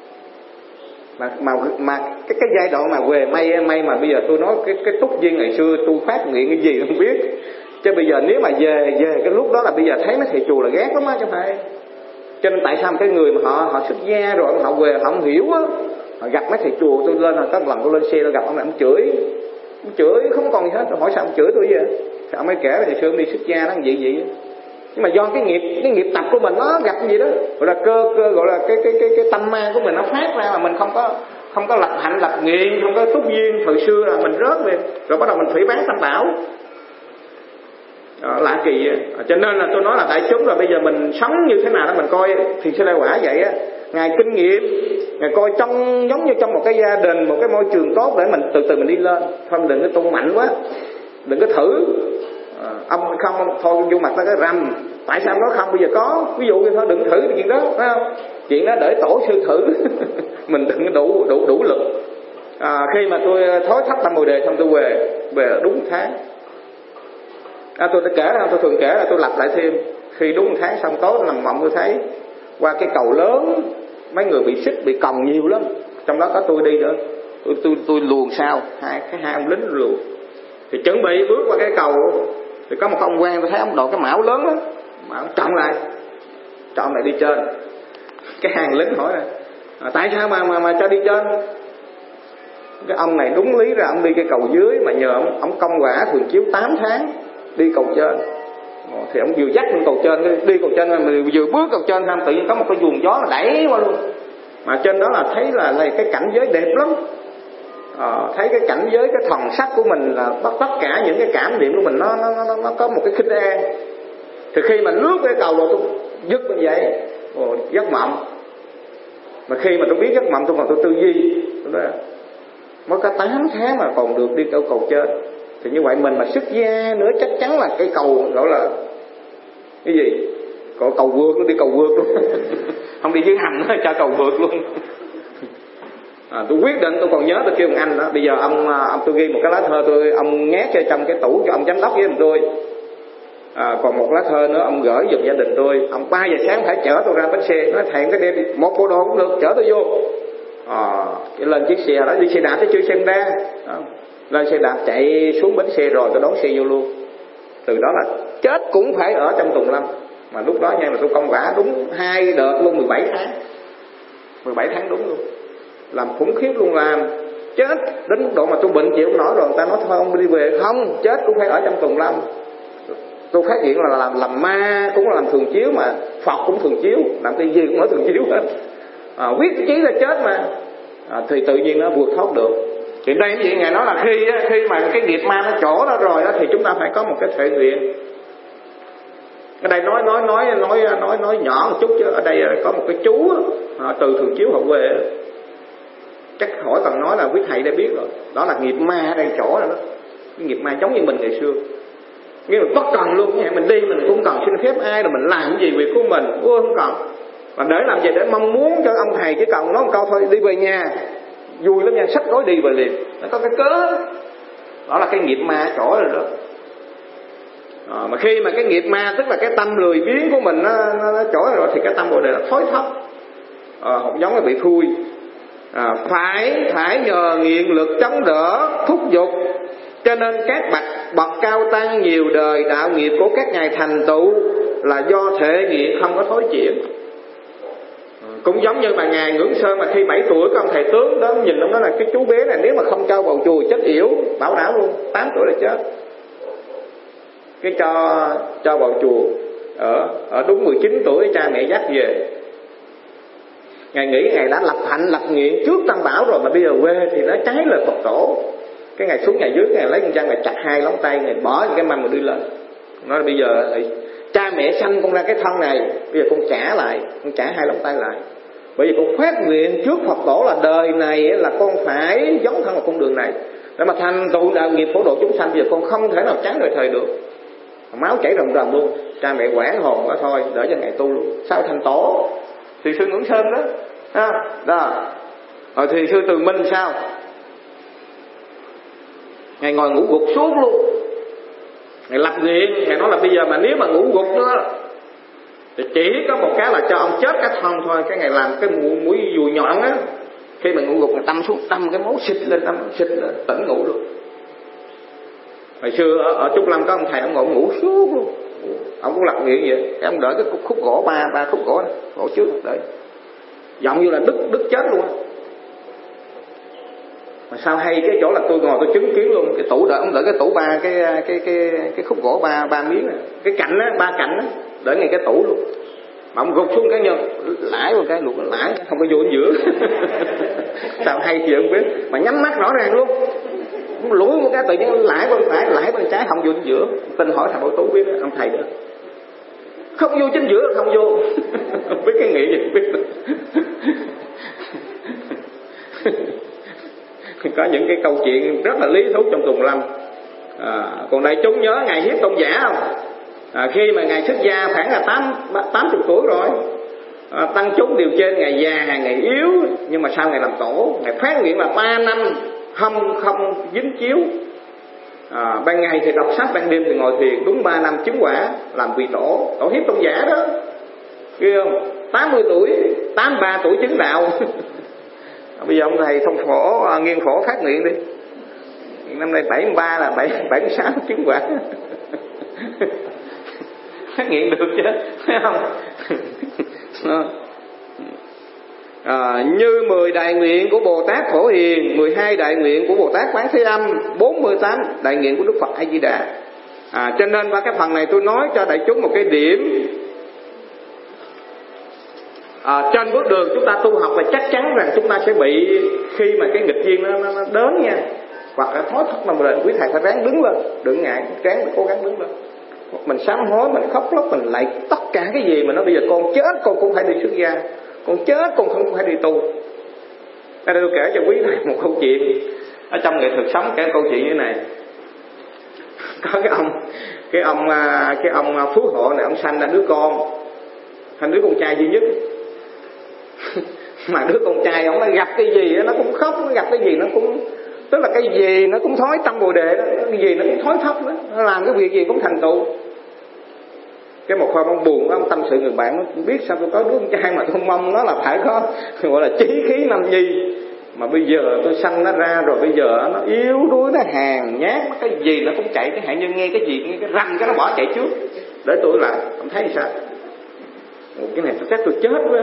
Mà cái giai đoạn mà về may mà bây giờ tôi nói cái túc duyên ngày xưa tôi phát nguyện cái gì không biết, chứ bây giờ nếu mà về cái lúc đó là bây giờ thấy mấy thầy chùa là ghét lắm á chứ phải. Cho nên tại sao cái người mà họ xuất gia rồi họ về họ không hiểu á, họ gặp mấy thầy chùa, tôi lên có lần tôi lên xe tôi gặp ông này, ông chửi không còn gì hết. Tôi hỏi sao ông chửi tôi vậy? Sao ông mới kể là hồi xưa ông đi xuất gia nó vậy. Nhưng mà do cái nghiệp tập của mình nó gặp gì đó, gọi là cơ gọi là cái tâm ma của mình nó phát ra, mà mình không có lập hạnh lập nghiện, không có túc duyên. Thời xưa là mình rớt về rồi bắt đầu mình phỉ bán tam bảo, lạ kỳ. Cho nên là tôi nói là đại chúng là bây giờ mình sống như thế nào đó mình coi Thiền Sư Đại Quả vậy á, ngài kinh nghiệm, ngài coi giống như trong một cái gia đình, một cái môi trường tốt để mình từ từ mình đi lên. Không đừng có tu mạnh quá, đừng có thử. Ông không thôi vô mặt ta cái rầm, tại sao nó không bây giờ có, ví dụ như thôi đừng thử chuyện đó, phải không? Chuyện đó để tổ sư thử. Mình đừng đủ lực. Khi mà tôi thối thắt Tâm Bồ Đề xong tôi về đúng tháng. Tôi thường kể là tôi lặp lại thêm. Khi đúng tháng xong tối nằm mộng tôi thấy qua cái cầu lớn mấy người bị xích bị còng nhiều lắm, trong đó có tôi đi nữa. Tôi luồn sau hai ông lính luồn, thì chuẩn bị bước qua cái cầu thì có một ông quan, tôi thấy ông đội cái mão lớn đó, mà ông trọng lại đi trên. Cái hàng lính hỏi là tại sao mà cho đi trên? Cái ông này đúng lý ra ông đi cái cầu dưới, mà nhờ ông công quả Thường Chiếu 8 tháng đi cầu trên. Thì ông vừa dắt lên cầu trên, đi cầu trên mà vừa bước cầu trên tự nhiên có một cái luồng gió đẩy qua luôn. Mà trên đó là thấy là cái cảnh giới đẹp lắm. Thấy cái cảnh giới, cái thần sắc của mình là tất cả những cái cảm niệm của mình nó có một cái khinh an. Thì khi mà lướt cái cầu rồi tôi dứt như vậy, giấc mộng. Mà khi mà tôi biết giấc mộng tôi còn tôi tư duy, tôi nói mới có 8 tháng mà còn được đi cầu trên. Thì như vậy mình mà xuất gia nữa chắc chắn là cái cầu gọi là cái gì? Cầu vượt luôn, đi cầu vượt luôn. Không đi dưới hầm nữa, cho cầu vượt luôn. Tôi quyết định, tôi còn nhớ tôi kêu anh đó, bây giờ ông tôi ghi một cái lá thơ, ông nhét cho trong cái tủ cho ông giám đốc với tôi. Còn một lá thơ nữa ông gửi giùm gia đình tôi. Ông 3 giờ sáng phải chở tôi ra bến xe, nói thèm cái đêm một bộ đồ cũng được, chở tôi vô. Lên chiếc xe đó, đi xe đạp chứ chưa xe đa. Lên xe đạp chạy xuống bến xe rồi tôi đón xe vô luôn. Từ đó là chết cũng phải ở trong Tùng Lâm. Mà lúc đó nha là tôi công quả đúng 2 đợt luôn, 17 tháng. 17 tháng đúng luôn. Làm khủng khiếp luôn, làm chết đến độ mà tôi bệnh chịu không nổi rồi, người ta nói thôi ông đi về, không, chết cũng phải ở trong Tùng Lâm. Tôi phát hiện là làm ma cũng là làm Thường Chiếu, mà Phật cũng Thường Chiếu, làm cái gì cũng ở Thường Chiếu hết. Quyết chí là chết mà. Thì tự nhiên nó vượt thoát được. Thì đây cái gì ngài nói là khi mà cái nghiệp ma nó chỗ đó rồi đó, thì chúng ta phải có một cái thể nguyện. Ở đây nói nhỏ một chút, chứ ở đây có một cái chú từ Thường Chiếu họ về, chắc hỏi cần nói là quý thầy đã biết rồi. Đó là nghiệp ma ở đây chỗ rồi đó. Cái nghiệp ma giống như mình ngày xưa, nghĩa là bất cần luôn nha. Mình đi mình cũng cần xin phép ai, rồi mình làm cái gì việc của mình không cần. Mà để làm gì? Để mong muốn cho ông thầy chỉ cần nói một câu thôi, đi về nhà vui lắm nha, xách gói đi về liền. Nó có cái cớ. Đó là cái nghiệp ma chỗ rồi đó. Mà khi mà cái nghiệp ma, tức là cái tâm lười biếng của mình nó trỗi rồi, thì cái tâm bồ đề là thối thóc, hột giống nó bị thui. Phải nhờ nguyện lực chống đỡ thúc giục. Cho nên các bậc cao tăng nhiều đời đạo nghiệp của các ngài thành tựu là do thể nghiệm không có thối chuyển. Cũng giống như mà ngài Ngưỡng Sơn mà khi 7 tuổi có ông thầy tướng đó nhìn ông nói là cái chú bé này nếu mà không cho vào chùa chết yểu, bảo đảm luôn, 8 tuổi là chết. Cái cho vào chùa ở đúng 19 tuổi cha mẹ dắt về. Ngài nghĩ ngài đã lập hạnh lập nguyện trước Tam Bảo rồi, mà bây giờ quê thì nó trái lời Phật tổ. Cái ngày xuống nhà dưới, ngài lấy con răng ngài chặt 2 lóng tay, ngài bỏ cái mâm mà đi lên. Nói là bây giờ thì cha mẹ sanh con ra cái thân này, bây giờ con trả lại, con trả 2 lóng tay lại. Bởi vì con phát nguyện trước Phật tổ là đời này là con phải dấn thân vào con đường này để mà thành tựu đạo nghiệp phổ độ chúng sanh. Bây giờ con không thể nào tránh đời thời được, máu chảy ròng ròng luôn. Cha mẹ quảng hồn quá thôi, đỡ cho ngài tu luôn. Sao thành tổ? Thì sư Ngưỡng Sơn đó. Rồi thì sư Từ Minh sao? Ngài ngồi ngủ gục suốt luôn. Ngài lập nguyện, ngài nói là bây giờ mà nếu mà ngủ gục đó thì chỉ có một cái là cho ông chết cái thân thôi. Cái ngày làm cái mũi dùi nhọn á, khi mà ngủ gục người tâm xuống, tâm cái máu xịt lên, tỉnh ngủ luôn. Hồi xưa ở Trúc Lâm có ông thầy, ông ngủ suốt luôn. Ông cũng lập nguyện vậy. Cái ông đợi cái khúc gỗ ba khúc gỗ này, gỗ trước đợi, giọng như là đứt chết luôn. Mà sao hay cái chỗ là tôi ngồi tôi chứng kiến luôn. Cái tủ đợi, ông đợi cái tủ cái khúc gỗ ba miếng này, cái cạnh á, 3 cạnh á, đợi ngay cái tủ luôn. Mà ông gục xuống cái nhân lãi một cái luộc, lãi không có vô ở giữa. Sao hay chị không biết, mà nhắm mắt rõ ràng luôn. Lũi một cái tự nhiên lãi bên phải, lãi bên trái, không vô ở giữa. Tin hỏi thằng Bảo Tú biết đó, ông thầy đó, không vô chính giữa là không vô. Không biết cái nghĩ gì không biết. Có những cái câu chuyện rất là lý thú trong Tùng Lâm. Còn đại chúng nhớ ngài Hiếp Tôn Giả không? Khi mà ngài xuất gia khoảng là 80 tuổi rồi, tăng chúng đều trên ngài già, ngài yếu, nhưng mà sau ngài làm tổ, ngài phát nguyện là 3 năm không dính chiếu. Ban ngày thì đọc sách, ban đêm thì ngồi thiền, đúng 3 năm chứng quả làm vị tổ Hiếp Tôn Giả đó. Ghê không? 80 tuổi, 83 tuổi chứng đạo. Bây giờ ông thầy thông phổ, nghiêng phổ phát nguyện đi. Năm nay 73 là 76 chứng quả. Phát nguyện được chứ, thấy không? Như 10 đại nguyện của Bồ Tát Phổ Hiền, 12 đại nguyện của Bồ Tát Quán Thế Âm, 48 đại nguyện của Đức Phật A Di Đà. Cho nên qua cái phần này tôi nói cho đại chúng một cái điểm. Trên bước đường chúng ta tu học là chắc chắn rằng chúng ta sẽ bị, khi mà cái nghịch duyên nó đến nha, hoặc là thói thất mà mình, quý thầy phải ráng đứng lên, đừng ngại, ráng cố gắng đứng lên. Mình sám hối, mình khóc lóc, mình lại tất cả cái gì mà nó bây giờ con chết con cũng phải đi xuất gia, con chết con không phải đi tu. Đây tôi kể cho quý thầy một câu chuyện ở trong nghệ thuật sống, kể câu chuyện như thế này. Có cái ông phú hộ này, ông sanh ra đứa con, thành đứa con trai duy nhất. Mà đứa con trai ông nó gặp cái gì nó cũng khóc, nó gặp cái gì nó cũng, tức là cái gì nó cũng thói tâm Bồ Đề đó, cái gì nó cũng thói thóc đó, nó làm cái việc gì cũng thành tựu. Cái một hôm ông buồn, ông tâm sự người bạn, nó biết sao tôi có đứa con trai mà tôi mong nó là phải có gọi là chí khí nam nhi, mà bây giờ tôi sanh nó ra rồi, bây giờ nó yếu đuối, nó hèn nhát, cái gì nó cũng chạy, cái hạn như nghe cái gì, nghe cái răng cái nó bỏ chạy trước để tôi lại. Ông thấy sao? Cái này tôi chắc tôi chết quá.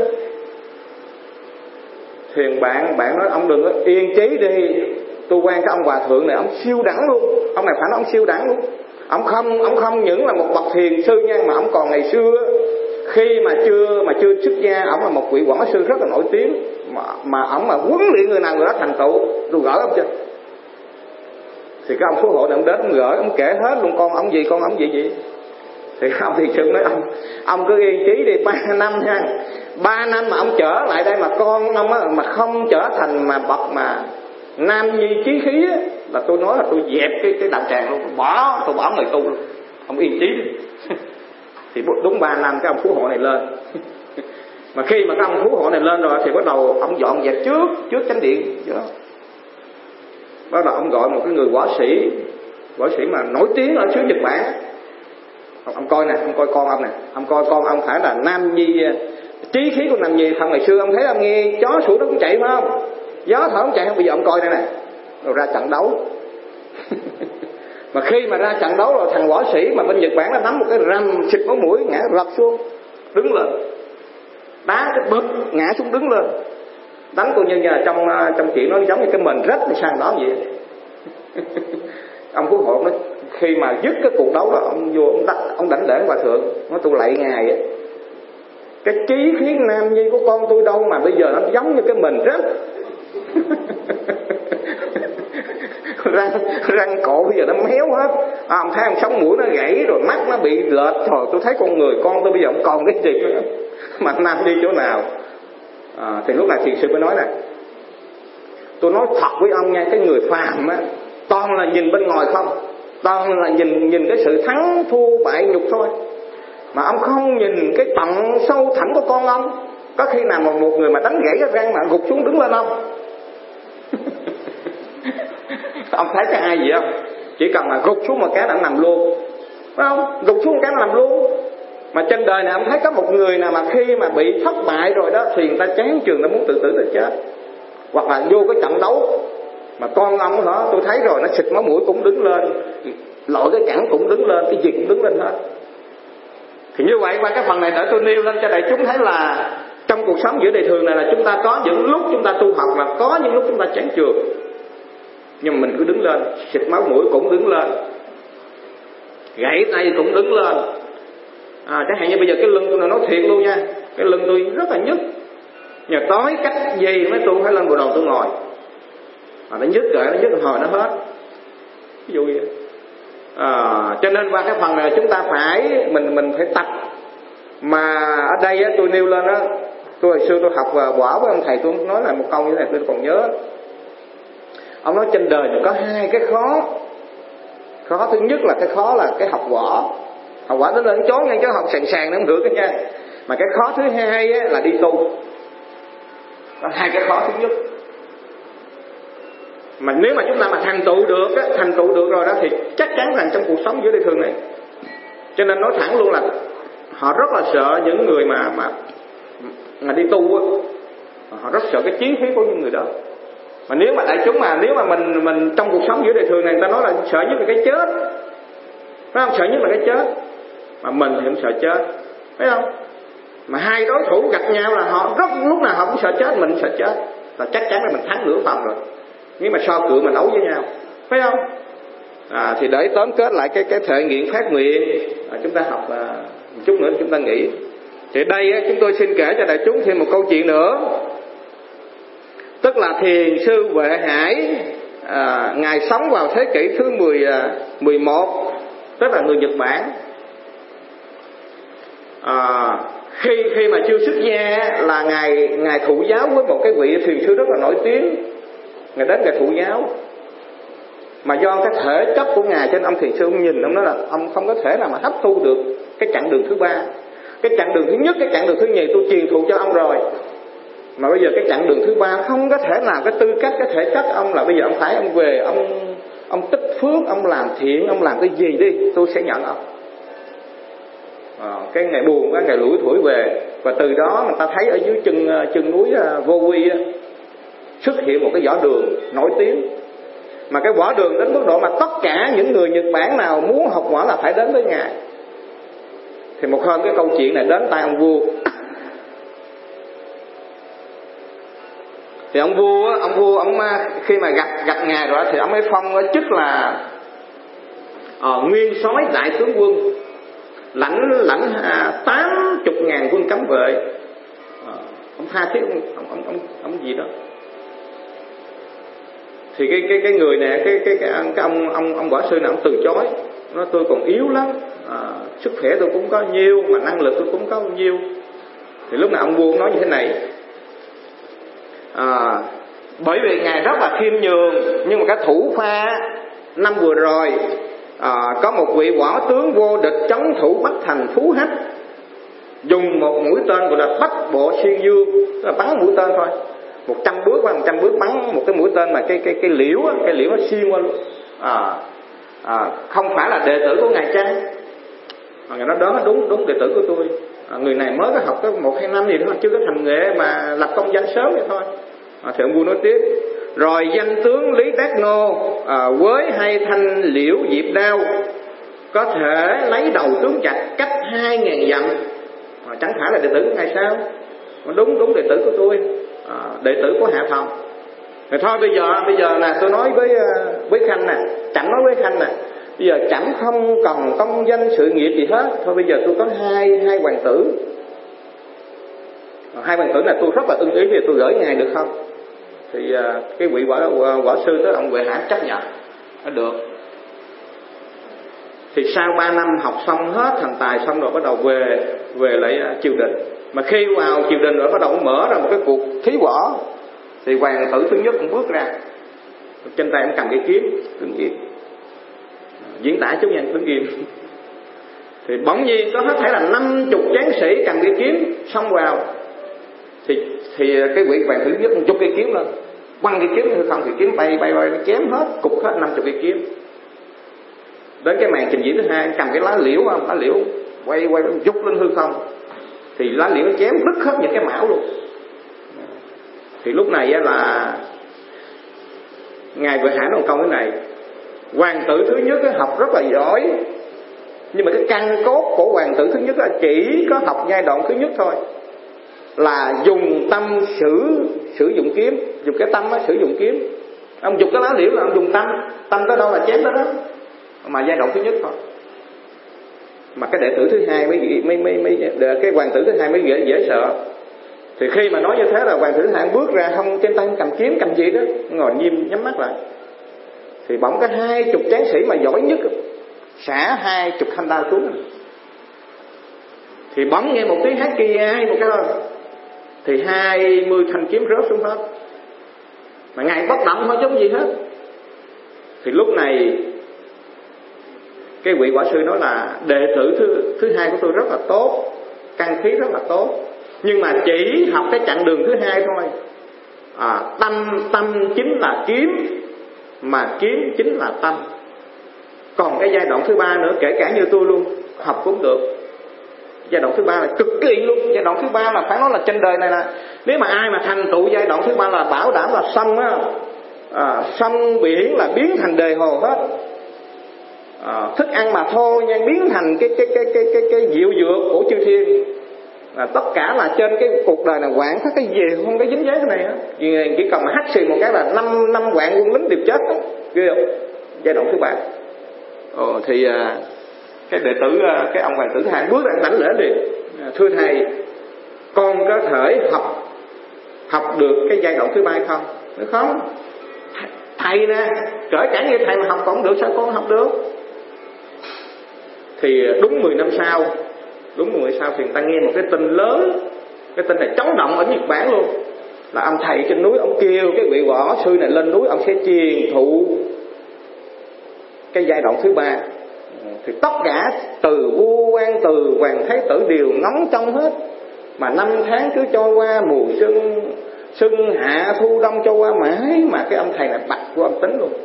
Thiền bạn nói ông đừng có yên trí đi, tôi quen cái ông hòa thượng này, ông siêu đẳng luôn. Ông này phải nói ông siêu đẳng luôn. Ông không những là một bậc thiền sư nha, mà ông còn ngày xưa khi mà chưa xuất gia, ông là một vị quản sư rất là nổi tiếng, mà ông mà huấn luyện người nào người đó thành tựu. Tôi gửi ông chưa? Thì cái ông phú hộ này ông đến, ông gửi, ông kể hết luôn, con ông gì vậy. Thì ông thì sự nói ông cứ yên trí đi, 3 năm ha, 3 năm mà ông trở lại đây mà con ông á, mà không trở thành mà bậc mà nam nhi chí khí á, là tôi nói là tôi dẹp cái đạo tràng luôn, tôi bỏ người tu luôn. Ông yên trí đi. Thì đúng 3 năm cái ông phú hộ này lên. Mà khi mà cái ông phú hộ này lên rồi thì bắt đầu ông dọn dẹp trước chánh điện đó. Bắt đầu ông gọi một cái người võ sĩ mà nổi tiếng ở xứ Nhật Bản. Ông coi nè, ông coi con ông nè, ông coi con ông phải là nam nhi, trí khí của nam nhi. Phần ngày xưa ông thấy ông nghe chó sủa nó cũng chạy phải không, gió thở cũng chạy không. Bây giờ ông coi đây nè, rồi ra trận đấu. Mà khi mà ra trận đấu rồi, thằng võ sĩ mà bên Nhật Bản nó nắm một cái rầm xịt máu mũi, ngã rập xuống, đứng lên, đá cái bụp ngã xuống đứng lên, đánh coi như là trong chuyện nó giống như cái mền rách sang đó vậy. Ông phú hộ nó khi mà dứt cái cuộc đấu đó, ông vô ông đảnh lễ hòa thượng, nói tôi lạy ngài vậy. Cái trí khí nam nhi của con tôi đâu mà bây giờ nó giống như cái mền rách. răng cổ bây giờ nó méo hết. Ông thấy ông sống mũi nó gãy rồi, mắt nó bị lệch. Thôi tôi thấy con người con tôi bây giờ không còn cái gì nữa, mà nam đi chỗ nào. Thì lúc này thiền sư mới nói nè, tôi nói thật với ông nha, cái người phàm á toàn là nhìn bên ngoài không, toàn là nhìn cái sự thắng thua bại nhục thôi, mà ông không nhìn cái tận sâu thẳm của con ông. Có khi nào một người mà đánh gãy cái răng mà gục xuống đứng lên không? Ông thấy cái ai gì không? Chỉ cần mà gục xuống một cái là nằm luôn, phải không? Gục xuống một cái là nằm luôn. Mà trên đời này ông thấy có một người nào mà khi mà bị thất bại rồi đó thì người ta chán chường, nó muốn tự tử tự chết. Hoặc là vô cái trận đấu mà con ông đó tôi thấy rồi, nó xịt máu mũi cũng đứng lên, lội cái cẳng cũng đứng lên, cái gì cũng đứng lên hết. Thì như vậy qua cái phần này để tôi nêu lên cho đại chúng thấy là trong cuộc sống giữa đời thường này là chúng ta có những lúc chúng ta tu học, là có những lúc chúng ta chán chường, nhưng mà mình cứ đứng lên, xịt máu mũi cũng đứng lên, gãy tay cũng đứng lên. Chẳng hạn như bây giờ cái lưng tôi nói thiệt luôn nha, cái lưng tôi rất là nhức, nhờ tối cách gì mấy tôi phải lên bộ đầu tôi ngồi, nó nhức rồi nó nhức hồi nó hết, ví dụ vậy. Cho nên qua cái phần này chúng ta phải mình phải tập. Mà ở đây á, tôi nêu lên á, tôi hồi xưa tôi học và quả với ông thầy, tôi nói là một câu như thế này tôi còn nhớ. Ông nói trên đời này có hai cái khó. Khó thứ nhất là cái khó là cái học võ, học võ đến lên chó ngay chứ học sàn nó không được cái nha. Mà cái khó thứ hai á, là đi tu. Đó, hai cái khó thứ nhất. Mà nếu mà chúng ta mà thành tựu được rồi đó thì chắc chắn rằng trong cuộc sống giữa đời thường này. Cho nên nói thẳng luôn là họ rất là sợ những người mà đi tu á, họ rất sợ cái chiến khí của những người đó. Mà nếu mà đại chúng nếu mà mình trong cuộc sống giữa đời thường này, người ta nói là sợ nhất là cái chết, phải không? Sợ nhất là cái chết, mà mình thì không sợ chết, phải không? Mà hai đối thủ gặp nhau là họ rất lúc nào họ cũng sợ chết, mình sợ chết, là chắc chắn là mình thắng nửa phần rồi. Nếu mà so cự mà đấu với nhau, phải không? Thì để tóm kết lại cái thể nghiệm phát nguyện, chúng ta học một chút nữa chúng ta nghĩ. Thì đây chúng tôi xin kể cho đại chúng thêm một câu chuyện nữa. Tức là thiền sư Huệ Hải, ngài sống vào thế kỷ thứ 11, tức là người Nhật Bản. Khi mà chưa xuất gia là ngài thụ giáo với một cái vị thiền sư rất là nổi tiếng. Ngài đến ngài thụ giáo, mà do cái thể chất của ngài, trên ông thiền sư ông nhìn ông nói là ông không có thể nào mà hấp thu được cái chặng đường thứ ba. Cái chặng đường thứ nhất, cái chặng đường thứ nhì tôi truyền thụ cho ông rồi, mà bây giờ cái chặng đường thứ ba không có thể nào cái tư cách, cái thể chất ông là bây giờ ông phải ông về ông tích phước, ông làm thiện, ông làm cái gì đi tôi sẽ nhận ông. Cái ngày buồn, cái ngày lủi thủi về, và từ đó người ta thấy ở dưới chân núi Vô Quy á, xuất hiện một cái võ đường nổi tiếng. Mà cái võ đường đến mức độ mà tất cả những người Nhật Bản nào muốn học võ là phải đến với ngài. Thì một hôm cái câu chuyện này đến tai ông vua. Thì ông vua ông khi mà gặp ngài rồi thì ông ấy phong chức là nguyên soái đại tướng quân, lãnh 80.000 quân cấm vệ. Ông tha thiết ông gì đó. Thì cái người này, cái ông võ sư này ông từ chối, nói tôi còn yếu lắm, sức khỏe tôi cũng có nhiêu, mà năng lực tôi cũng có nhiêu. Thì lúc nào ông vua nói như thế này, bởi vì ngài rất là khiêm nhường, nhưng mà cái thủ pha năm vừa rồi có một vị võ tướng vô địch trấn thủ Bắc thành Phú Hách, dùng một mũi tên gọi là bách bộ xuyên dương, tức là bắn mũi tên thôi, 100 bước qua 100 bước bắn một cái mũi tên mà cái liễu nó xuyên qua luôn. Không phải là đệ tử của ngài Trang. Ngài nói đó đúng đệ tử của tôi. Người này mới có học có 1-2 năm gì thôi, chưa có thành nghệ mà lập công danh sớm vậy thôi. Thì ông vua nói tiếp: rồi danh tướng Lý Đát Nô với 2 thanh liễu diệp đao có thể lấy đầu tướng Trạch cách 2.000 dặm. Chẳng phải là đệ tử của ngài sao? Đúng đệ tử của tôi, đệ tử của Hạ Thần. Rồi thôi bây giờ nè, tôi nói với Khanh nè, Chảnh nói với Khanh nè, bây giờ Chảnh không cần công danh sự nghiệp gì hết. Thôi bây giờ tôi có hai hoàng tử. 2 hoàng tử là tôi rất là ưng ý, bây giờ tôi gửi ngài được không? Thì cái vị võ sư tới ông Huệ Hải chấp nhận, nó được. Thì sau 3 năm học xong hết thành tài xong rồi bắt đầu về lại triều đình. Mà khi vào triều đình rồi bắt đầu mở ra một cái cuộc thí võ. Thì hoàng tử thứ nhất cũng bước ra, trên tay ông cầm cái kiếm, đứng im. Diễn tả chút nha, đứng im. Thì bỗng nhiên có hết thể là 50 tráng sĩ cầm cái kiếm xông vào. Thì cái vị hoàng tử nhất chụp cái kiếm lên, quăng cái kiếm hư không, thì kiếm bay chém hết, cục hết 50 cái kiếm. Đến cái màn trình diễn thứ hai, cầm cái lá liễu không, lá liễu quay rút lên hư không, thì lá liễu nó chém đứt hết những cái mão luôn. Thì lúc này là ngài Huệ Hải nói câu cái này: hoàng tử thứ nhất học rất là giỏi, nhưng mà cái căn cốt của hoàng tử thứ nhất là chỉ có học giai đoạn thứ nhất thôi, là dùng tâm sử dụng kiếm, dùng cái tâm sử dụng kiếm. Ông dùng cái lá liễu là ông dùng tâm tới đâu là chém tới đó, mà giai đoạn thứ nhất thôi. Mà cái đệ tử thứ hai cái hoàng tử thứ hai mới dễ sợ. Thì khi mà nói như thế là hoàng tử thứ hai bước ra, không trên tay không cầm kiếm cầm gì đó, ngồi nghiêm nhắm mắt lại. Thì bỗng có 20 tráng sĩ mà giỏi nhất xả 20 thanh đao xuống. Thì bỗng nghe một tiếng hát kia ai một cái thôi, thì 20 thanh kiếm rớt xuống hết. Mà ngài bất động không giống gì hết. Thì lúc này cái vị võ sư nói là đệ tử thứ hai của tôi rất là tốt, căn khí rất là tốt, nhưng mà chỉ học cái chặng đường thứ hai thôi. Tâm chính là kiếm, mà kiếm chính là tâm. Còn cái giai đoạn thứ ba nữa, kể cả như tôi luôn, học cũng được. Giai đoạn thứ ba là cực kỳ luôn. Giai đoạn thứ ba là phải nói là trên đời này là nếu mà ai mà thành tựu giai đoạn thứ ba là bảo đảm là sông sông biển là biến thành đề hồ hết. Thức ăn mà thô nha, biến thành cái diệu dược của chư thiên. Tất cả là trên cái cuộc đời này quảng phát cái gì không có dính dáng cái này á. Chỉ cần mà hắt xì một cái là 5 vạn quân lính đều chết đó. Ghê không? Giai đoạn thứ ba. Thì cái đệ tử, cái ông hoàng tử thứ hai bước ra đảnh lễ liền: thưa thầy, con có thể học được cái giai đoạn thứ ba hay không? Nói không, thầy nè, kể cả như thầy mà học còn được, sao con học được? Thì đúng 10 năm sau thì người ta nghe một cái tin lớn. Cái tin này chấn động ở Nhật Bản luôn, là ông thầy trên núi ông kêu cái vị võ sư này lên núi, ông sẽ truyền thụ cái giai đoạn thứ ba. Thì tất cả từ vua quan, từ hoàng thái tử đều ngóng trông hết. Mà 5 tháng cứ trôi qua, mùa xuân hạ thu đông trôi qua mãi mà cái ông thầy này bạch của ông tính luôn.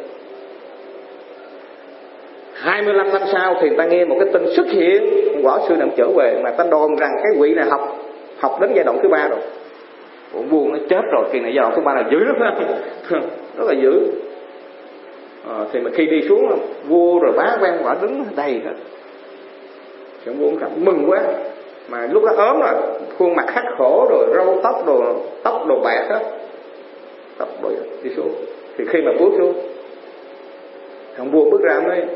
25 năm sau thì người ta nghe một cái tin xuất hiện, võ sư này trở về, mà ta đồn rằng cái vị này học đến giai đoạn thứ ba rồi. Vua nó chết rồi, kỳ này giai đoạn thứ ba là dữ lắm, rất là dữ. Thì mà khi đi xuống, vua rồi bá quan quả đứng đầy hết. Thì vua cũng mừng quá, mà lúc đó ốm rồi, khuôn mặt khắc khổ rồi, râu tóc đồ bạc hết, tóc bụi đi xuống. Thì khi mà bước xuống, thằng vua bước ra nói: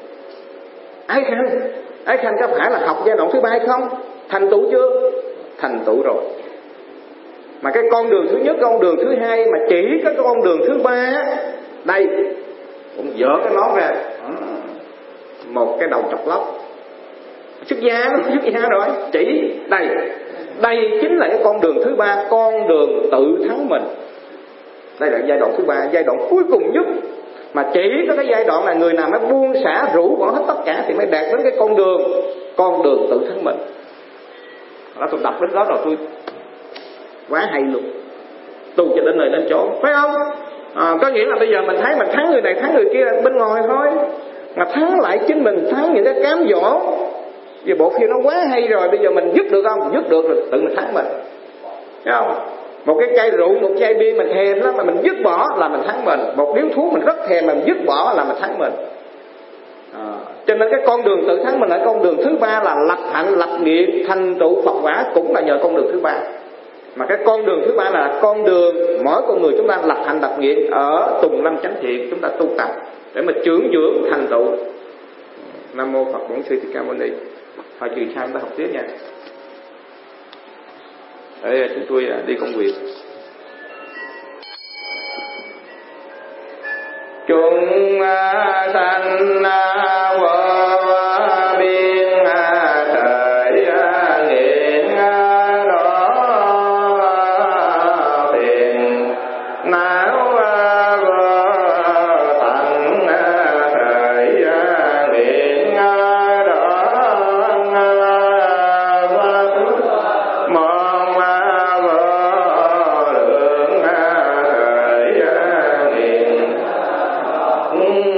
Ái Khanh có phải là học giai đoạn thứ ba hay không? Thành tựu chưa? Thành tựu rồi. Mà cái con đường thứ nhất, con đường thứ hai, mà chỉ có cái con đường thứ ba đây, cũng dỡ cái nón ra, một cái đầu chọc lóc, xuất gia rồi, chỉ đây chính là cái con đường thứ ba, con đường tự thắng mình. Đây là giai đoạn thứ ba, giai đoạn cuối cùng nhất. Mà chỉ có cái giai đoạn là người nào mới buông xả rũ bỏ hết tất cả thì mới đạt đến cái con đường tự thắng mình. Đó, tôi đọc đến đó rồi tôi quá hay luôn, tu cho đến nơi đến chỗ, phải không? Có nghĩa là bây giờ mình thấy mình thắng người này thắng người kia bên ngoài thôi, mà thắng lại chính mình, thắng những cái cám dỗ. Vì bộ phim nó quá hay rồi, bây giờ mình dứt được không? Dứt được rồi tự mình thắng mình, thấy không? Một cái chai rượu, một chai bia mình thèm lắm mà mình dứt bỏ là mình thắng mình. Một điếu thuốc mình rất thèm mà mình dứt bỏ là mình thắng mình. Cho nên cái con đường tự thắng mình là con đường thứ ba, là lập hạnh lập nghiệp thành tựu Phật quả, cũng là nhờ con đường thứ ba. Mà cái con đường thứ ba là con đường mỗi con người chúng ta lập hạnh lập nghiệp ở tùng lâm chánh thiện, chúng ta tu tập để mà trưởng dưỡng thành tựu. Nam mô Phật Bổn Sư Thích Ca Mâu Ni. Thôi trừ sao chúng ta học tiếp nha. Để chúng tôi đi công việc. Chúng sanh vô biên thời nghiện đó phiền não vô tận thời nghiện đó mong vô lượng thời nghiện